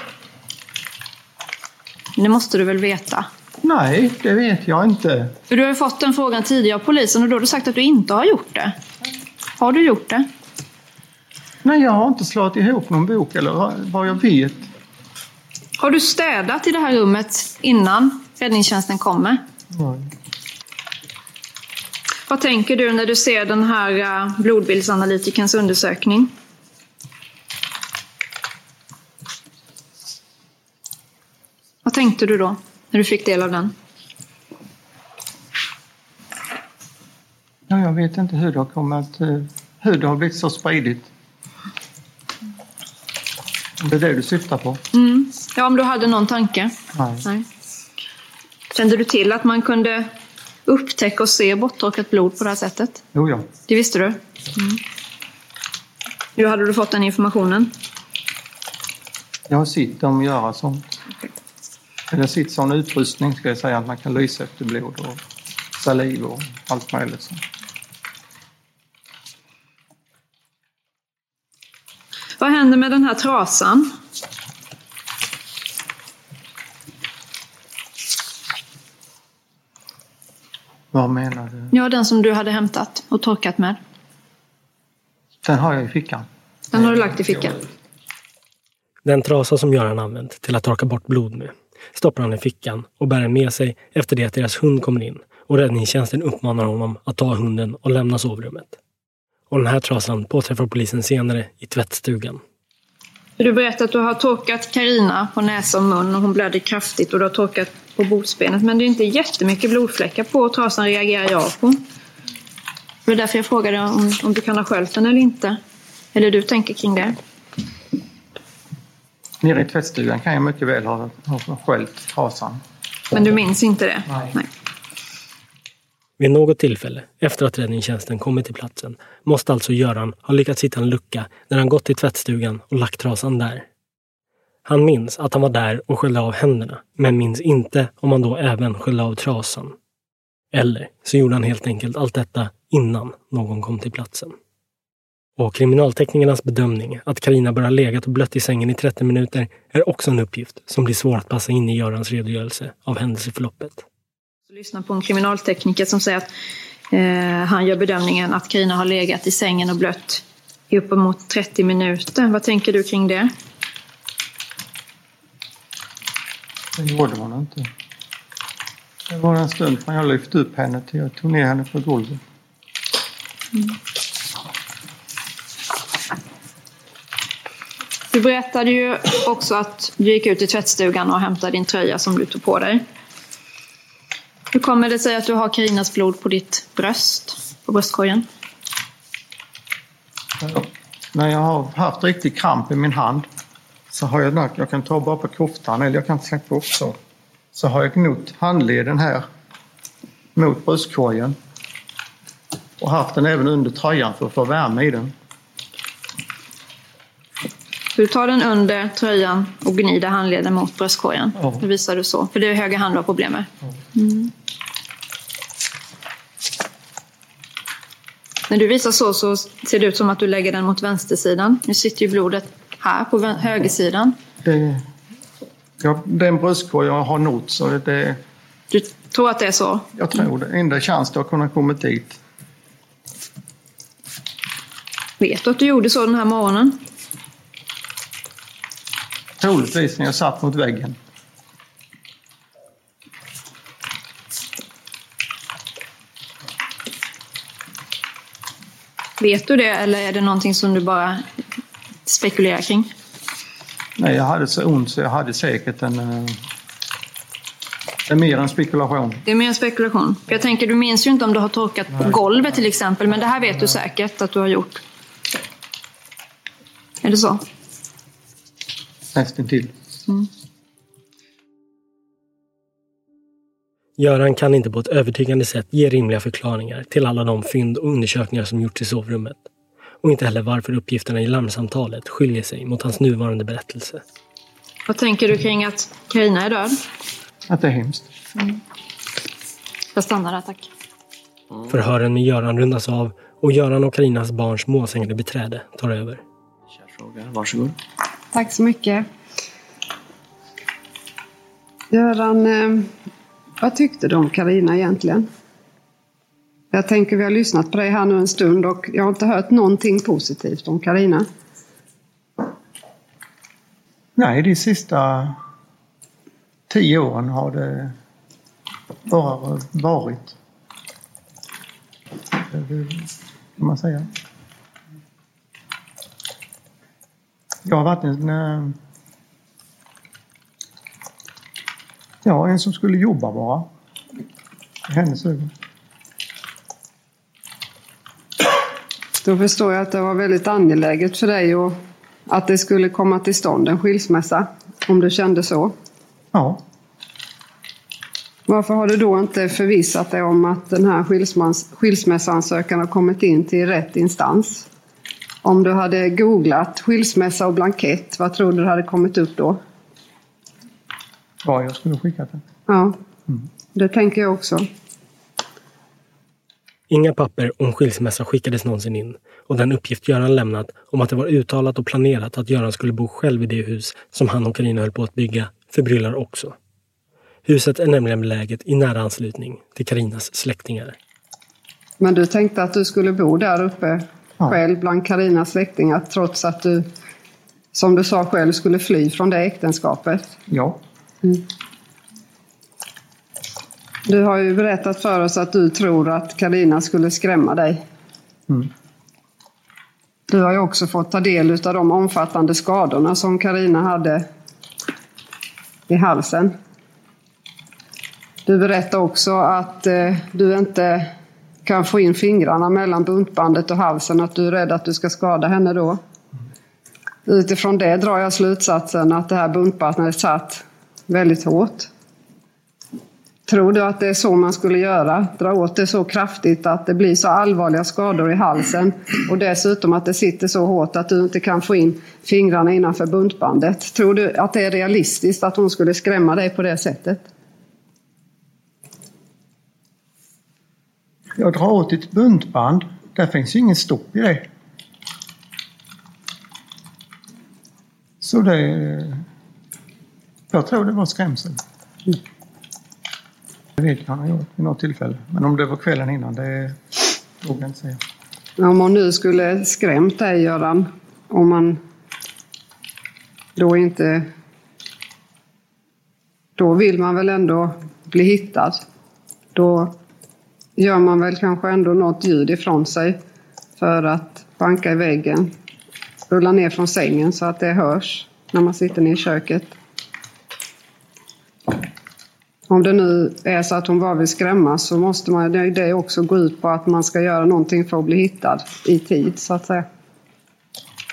Det måste du väl veta? Nej, det vet jag inte. För du har ju fått den frågan tidigare av polisen och då har du sagt att du inte har gjort det. Har du gjort det? Nej, jag har inte slagit ihop någon bok eller vad jag vet. Har du städat i det här rummet innan räddningstjänsten kommer? Nej. Vad tänker du när du ser den här blodbildsanalytikerns undersökning? Vad tänkte du då när du fick del av den? Ja, jag vet inte hur det har kommit, hur det har blivit så spridigt. Det är det du syftar på? Mm. Ja, om du hade någon tanke. Nej. Nej. Kände du till att man kunde upptäcka och se borttorkat blod på det här sättet? Jo, ja. Det visste du? Mm. Hur hade du fått den informationen? Jag har sett dem göra sånt. Eller sett sån utrustning, ska jag säga, att man kan lysa efter blod och saliv och allt möjligt sånt. Vad händer med den här trasan? Vad menar du? Ja, den som du hade hämtat och torkat med. Den har jag i fickan. Den har du lagt i fickan. Den trasa som Göran använt till att torka bort blod med stoppar han i fickan och bär den med sig efter det att deras hund kommer in och räddningstjänsten uppmanar honom att ta hunden och lämna sovrummet. Och den här trasan påträffar polisen senare i tvättstugan. Du berättade att du har torkat Karina på näsa och mun och hon blöder kraftigt och du har torkat på bordsbenet. Men det är inte jättemycket blodfläckar på trasan, reagerar jag på. Det är därför jag frågade om, om du kan ha sköljt den eller inte. Eller du tänker kring det. Nere i tvättstugan kan jag mycket väl ha, ha sköljt trasan. Men du minns inte det? Nej. Nej. Vid något tillfälle, efter att räddningstjänsten kommit till platsen, måste alltså Göran ha lyckats hitta en lucka när han gått till tvättstugan och lagt trasan där. Han minns att han var där och sköljde av händerna, men minns inte om han då även sköljde av trasan. Eller så gjorde han helt enkelt allt detta innan någon kom till platsen. Och kriminalteknikernas bedömning att Karina bara legat och blött i sängen i trettio minuter är också en uppgift som blir svår att passa in i Görans redogörelse av händelseförloppet. Lyssna på en kriminaltekniker som säger att eh, han gör bedömningen att Karina har legat i sängen och blött i uppemot trettio minuter. Vad tänker du kring det? Det gjorde hon inte. Det var en stund när jag lyfte upp henne till jag tog ner henne på golvet. Mm. Du berättade ju också att du gick ut i tvättstugan och hämtade din tröja som du tog på dig. Hur kommer det sig att du har Karinas blod på ditt bröst, på bröstkorgen? Ja. när jag har haft riktig kramp i min hand så har jag, jag kan ta bara på koftan eller jag kan släppa upp så. Så har jag gnott handleden här mot bröstkorgen och haft den även under tröjan för att få värme i den. Du tar den under tröjan och gnider handleden mot bröstkorgen. Ja. Det visar du så, för det är höger hand du har problem med. Mm. När du visar så så ser det ut som att du lägger den mot vänstersidan. Nu sitter ju blodet här på högersidan. Det, ja, den bröstkorg jag har nått så det... Du tror att det är så? Jag tror det. Enda chans att kunna komma dit. Vet du att du gjorde så den här morgonen? Troligtvis när jag satt mot väggen. Vet du det eller är det någonting som du bara spekulerar kring? Nej, jag hade så ont så jag hade säkert en... Det är mer en spekulation. Det är mer en spekulation. För jag tänker, du minns ju inte om du har torkat på golvet till exempel, men det här vet du säkert att du har gjort. Är det så? Nästan till. Mm. Göran kan inte på ett övertygande sätt ge rimliga förklaringar till alla de fynd och undersökningar som gjorts i sovrummet. Och inte heller varför uppgifterna i larmsamtalet skiljer sig mot hans nuvarande berättelse. Vad tänker du kring att Carina är död? Att det är hemskt. Mm. Jag stannar där, tack. Förhören med Göran rundas av och Göran och Carinas barns målsägande beträde tar över. Fråga. Varsågod. Tack så mycket. Göran, eh, vad tyckte du om Carina egentligen? Jag tänker vi har lyssnat på dig här nu en stund och jag har inte hört någonting positivt om Carina. Nej, de sista tio åren har det bara varit. Det kan man säga. Jag har varit en, ja, en som skulle jobba bara. I hennes ögon. Då förstår jag att det var väldigt angeläget för dig och att det skulle komma till stånd en skilsmässa. Om du kände så. Ja. Varför har du då inte förvissat dig om att den här skilsmässoansökan har kommit in till rätt instans? Om du hade googlat skilsmässa och blankett, vad tror du hade kommit upp då? Ja, jag skulle skicka det. Ja, mm. Det tänker jag också. Inga papper om skilsmässa skickades någonsin in och den uppgift Göran lämnat om att det var uttalat och planerat att Göran skulle bo själv i det hus som han och Carina höll på att bygga förbryllar också. Huset är nämligen beläget i nära anslutning till Carinas släktingar. Men du tänkte att du skulle bo där uppe ja. själv bland Carinas släktingar trots att du, som du sa själv, skulle fly från det äktenskapet? Ja. Mm. Du har ju berättat för oss att du tror att Carina skulle skrämma dig. Mm. Du har ju också fått ta del av de omfattande skadorna som Carina hade i halsen. Du berättar också att eh, du inte kan få in fingrarna mellan buntbandet och halsen, att du är rädd att du ska skada henne då. Utifrån det drar jag slutsatsen att det här buntbandet satt väldigt hårt. Tror du att det är så man skulle göra? Dra åt det så kraftigt att det blir så allvarliga skador i halsen och dessutom att det sitter så hårt att du inte kan få in fingrarna innanför buntbandet. Tror du att det är realistiskt att hon skulle skrämma dig på det sättet? Jag drar åt ett buntband. Där finns ju ingen stopp i det. Så det... Jag tror det var skrämsel. Mm. Det vet jag han har gjort vid något tillfälle. Men om det var kvällen innan, det vågar jag inte säga. Om man nu skulle skrämt dig, Göran, om man då inte... Då vill man väl ändå bli hittad. Då gör man väl kanske ändå något ljud ifrån sig för att banka i väggen. Rulla ner från sängen så att det hörs när man sitter ner i köket. Om det nu är så att hon bara vill skrämmas så måste man det också gå ut på att man ska göra någonting för att bli hittad i tid, så att säga.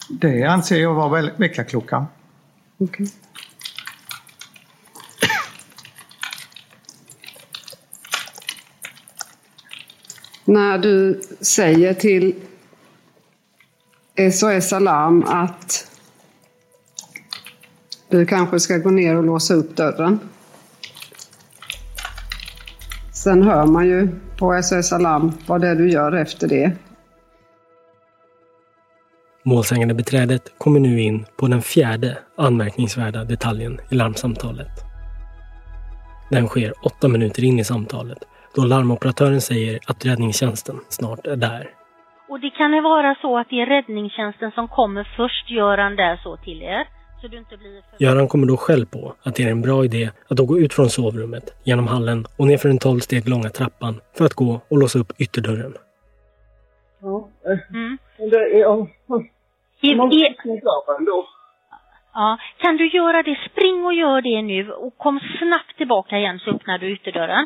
Det anser jag vara väckarklockan. Okej. När du säger till S O S Alarm att du kanske ska gå ner och låsa upp dörren. Sen hör man ju på S O S Alarm vad det är du gör efter det. Målsägande beträdet kommer nu in på den fjärde anmärkningsvärda detaljen i larmsamtalet. Den sker åtta minuter in i samtalet då larmoperatören säger att räddningstjänsten snart är där. Och det kan ju vara så att det är räddningstjänsten som kommer först, Göran, där så till er. Så du inte blir för... Göran kommer då själv på att det är en bra idé att då gå ut från sovrummet, genom hallen och ner för den tolv steg långa trappan för att gå och låsa upp ytterdörren. Ja, Mm. det är... Ja, I, man i, ändå. ja, kan du göra det? Spring och gör det nu och kom snabbt tillbaka igen så öppnar du ytterdörren.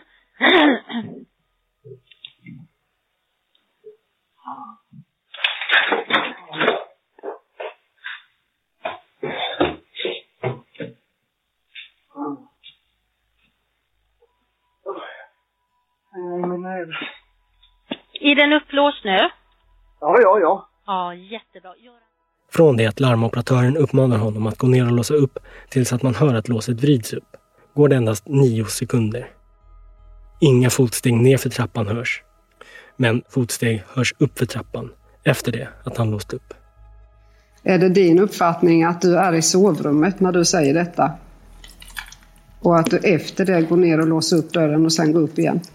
Är den upplåst nu? Ja, ja, ja. Ja, jättebra. Gör... Från det att larmoperatören uppmanar honom att gå ner och låsa upp tills att man hör att låset vrids upp går det endast nio sekunder. Inga fotsteg ner för trappan hörs. Men fotsteg hörs upp för trappan efter det att han låst upp. Är det din uppfattning att du är i sovrummet när du säger detta? Och att du efter det går ner och låser upp dörren och sen går upp igen?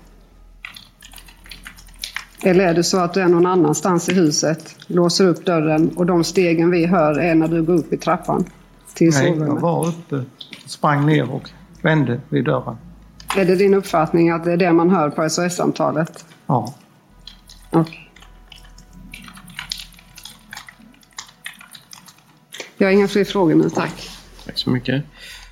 Eller är det så att du är någon annanstans i huset, låser upp dörren och de stegen vi hör är när du går upp i trappan till Nej, sovrummet? jag var uppe, sprang ner och vände vid dörren. Är det din uppfattning att det är det man hör på S O S-samtalet? Ja. Okej. Jag har inga fler frågor nu, tack. Tack så mycket.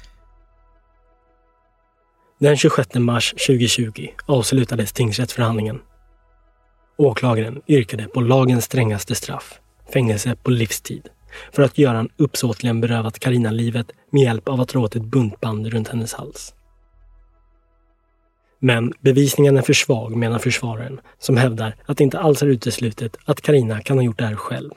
Den tjugosjätte mars tjugohundratjugo avslutades tingsrättsförhandlingen. Åklagaren yrkade på lagens strängaste straff, fängelse på livstid, för att Göran uppsåtligen berövat Carina livet med hjälp av att dra åt ett buntband runt hennes hals. Men bevisningen är för svag, menar försvararen, som hävdar att det inte alls är uteslutet att Carina kan ha gjort det här själv.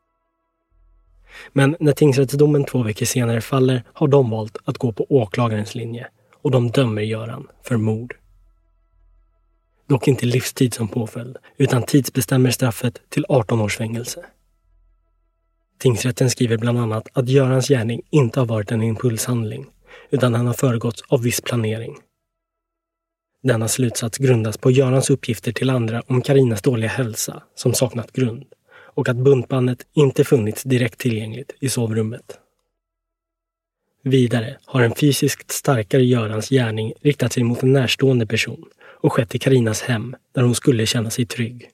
Men när tingsrättsdomen två veckor senare faller har de valt att gå på åklagarens linje och de dömer Göran för mord. Dock inte livstid som påföljd, utan tidsbestämmer straffet till arton års fängelse. Tingsrätten skriver bland annat att Görans gärning inte har varit en impulshandling, utan han har föregåtts av viss planering. Denna slutsats grundas på Görans uppgifter till andra om Carinas dåliga hälsa som saknat grund och att buntbandet inte funnits direkt tillgängligt i sovrummet. Vidare har en fysiskt starkare Görans gärning riktat sig mot en närstående person och skett i Carinas hem där hon skulle känna sig trygg.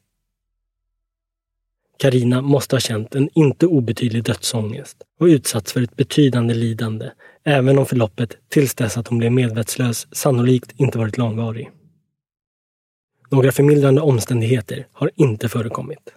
Carina måste ha känt en inte obetydlig dödsångest och utsatts för ett betydande lidande, även om förloppet tills dess att hon blev medvetslös sannolikt inte varit långvarig. Några förmildrande omständigheter har inte förekommit.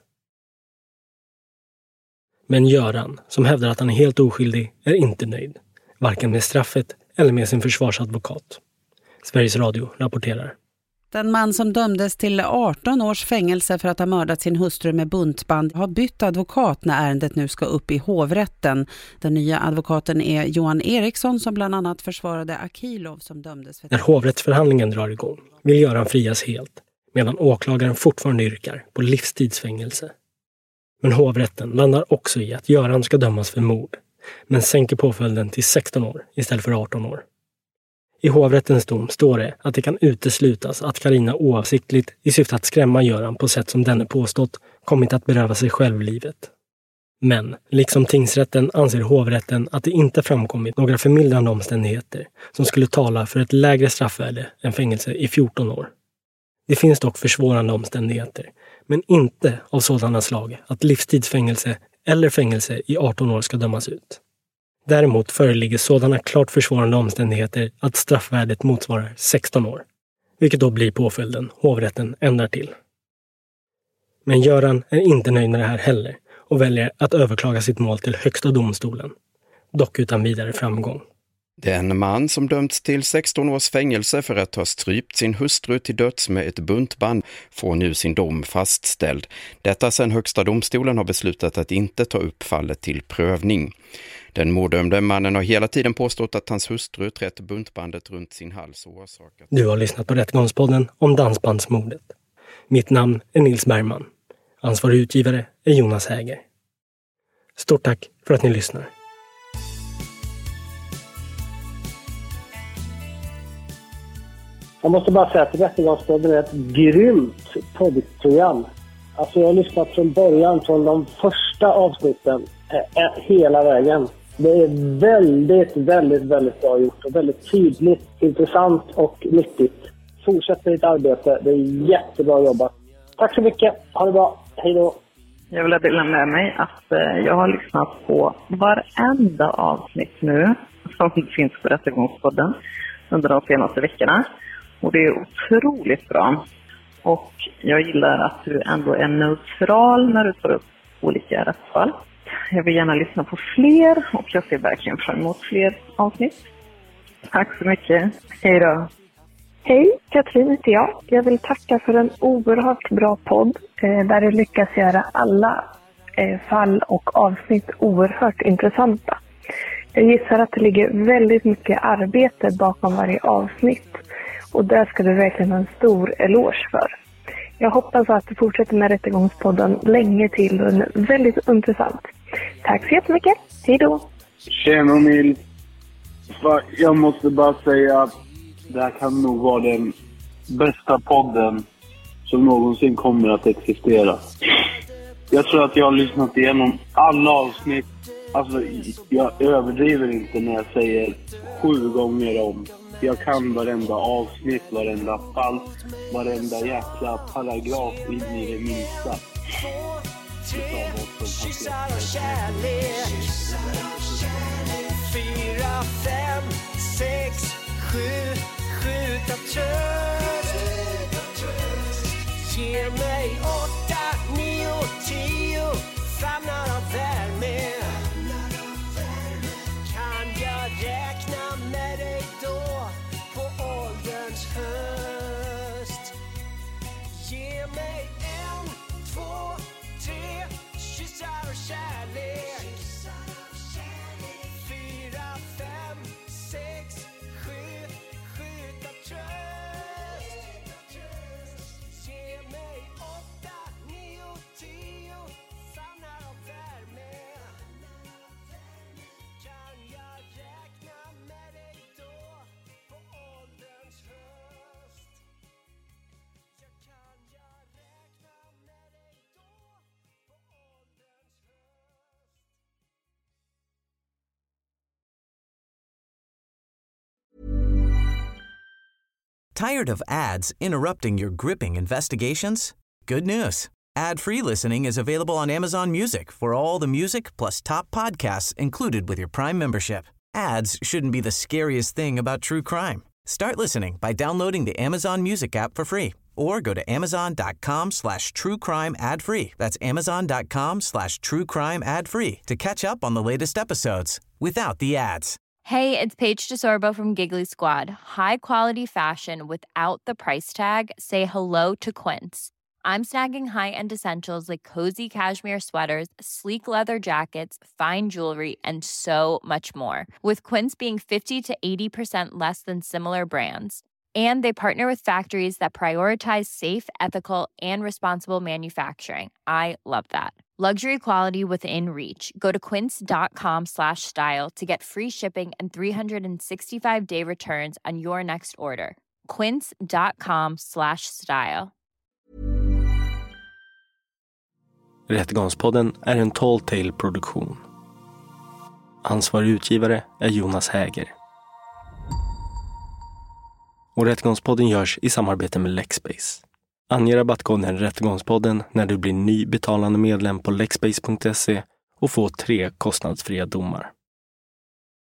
Men Göran, som hävdar att han är helt oskyldig, är inte nöjd, varken med straffet eller med sin försvarsadvokat. Sveriges Radio rapporterar. Den man som dömdes till arton års fängelse för att ha mördat sin hustru med buntband har bytt advokat när ärendet nu ska upp i hovrätten. Den nya advokaten är Johan Eriksson som bland annat försvarade Akilov som dömdes för... När hovrättsförhandlingen drar igång vill Göran frias helt, medan åklagaren fortfarande yrkar på livstidsfängelse. Men hovrätten landar också i att Göran ska dömas för mord, men sänker påföljden till sexton år istället för arton år. I hovrättens dom står det att det kan uteslutas att Carina oavsiktligt i syfte att skrämma Göran på sätt som denne påstått kommit att beröva sig själv livet. Men, liksom tingsrätten anser hovrätten att det inte framkommit några förmildrande omständigheter som skulle tala för ett lägre straffvärde än fängelse i fjorton år. Det finns dock försvårande omständigheter, men inte av sådana slag att livstidsfängelse eller fängelse i arton år ska dömas ut. Däremot föreligger sådana klart försvårande omständigheter att straffvärdet motsvarar sexton år, vilket då blir påföljden hovrätten ändrar till. Men Göran är inte nöjd med det här heller och väljer att överklaga sitt mål till högsta domstolen, dock utan vidare framgång. Den man som dömts till sexton års fängelse för att ha strypt sin hustru till döds med ett buntband får nu sin dom fastställd. Detta sedan högsta domstolen har beslutat att inte ta upp fallet till prövning. Den morddömde mannen har hela tiden påstått att hans hustru trätt buntbandet runt sin hals och orsakat. Du har lyssnat på Rättegångspodden om dansbandsmordet. Mitt namn är Nils Bergman. Ansvarig utgivare är Jonas Häger. Stort tack för att ni lyssnar. Jag måste bara säga att Rättegångspodden är ett grymt poddprogram. Alltså jag har lyssnat från början, från de första avsnitten, eh, hela vägen. Det är väldigt, väldigt, väldigt bra gjort och väldigt tydligt, intressant och nyttigt. Fortsätt med ditt arbete, det är jättebra jobbat. Tack så mycket, ha det bra, hej då! Jag vill dela med mig att eh, jag har lyssnat på varenda avsnitt nu som finns på Rättegångspodden under de senaste veckorna. Och det är otroligt bra. Och jag gillar att du ändå är neutral när du tar upp olika rättsfall. Jag vill gärna lyssna på fler och jag ser verkligen fram emot fler avsnitt. Tack så mycket. Hej då. Hej, Katrin heter jag. Jag vill tacka för en oerhört bra podd eh, där du lyckas göra alla eh, fall och avsnitt oerhört intressanta. Jag gissar att det ligger väldigt mycket arbete bakom varje avsnitt. Och där ska du verkligen ha en stor eloge för. Jag hoppas att du fortsätter med Rättegångspodden länge till och den är väldigt intressant. Tack så jättemycket. Hej då. Tjena Nils. Jag måste bara säga att det här kan nog vara den bästa podden som någonsin kommer att existera. Jag tror att jag har lyssnat igenom alla avsnitt. Alltså jag överdriver inte när jag säger sju gånger om. Jag kan varenda avsnitt, varenda fall, varenda jäkla paragraf in i det minsta. Kyssar och kärlek. Fyra, fem, sex, sju, skjuta tröst. Ge mig åtta, nio, tio, famnar av värme. Kan jag räkna med dig då på ålderns höst? Ge mig en, två, tre, kyssar och kärlek. Fyra, fem, sex, sju, skjuta tröst. Ge mig åtta, nio, tio, famnar av värme. Kan jag räkna med dig då på ålderns höst? Ja, kan jag räkna med dig då på ålderns höst? Tired of ads interrupting your gripping investigations? Good news. Ad-free listening is available on Amazon Music for all the music plus top podcasts included with your Prime membership. Ads shouldn't be the scariest thing about true crime. Start listening by downloading the Amazon Music app for free or go to amazon.com slash true crime ad free. That's amazon.com slash true crime ad free to catch up on the latest episodes without the ads. Hey, it's Paige DeSorbo from Giggly Squad. High quality fashion without the price tag. Say hello to Quince. I'm snagging high-end essentials like cozy cashmere sweaters, sleek leather jackets, fine jewelry, and so much more. With Quince being fifty to eighty percent less than similar brands. And they partner with factories that prioritize safe, ethical, and responsible manufacturing. I love that. Luxury quality within reach. Go to quince.com slash style to get free shipping and three sixty-five day returns on your next order. Quince.com slash style. Rättegångspodden är en Tall Tale-produktion. Ansvarig utgivare är Jonas Häger. Och Rättegångspodden görs i samarbete med Lexbase. Ange rabattkoden Rättegångspodden när du blir ny betalande medlem på lexbase punkt se och få tre kostnadsfria domar.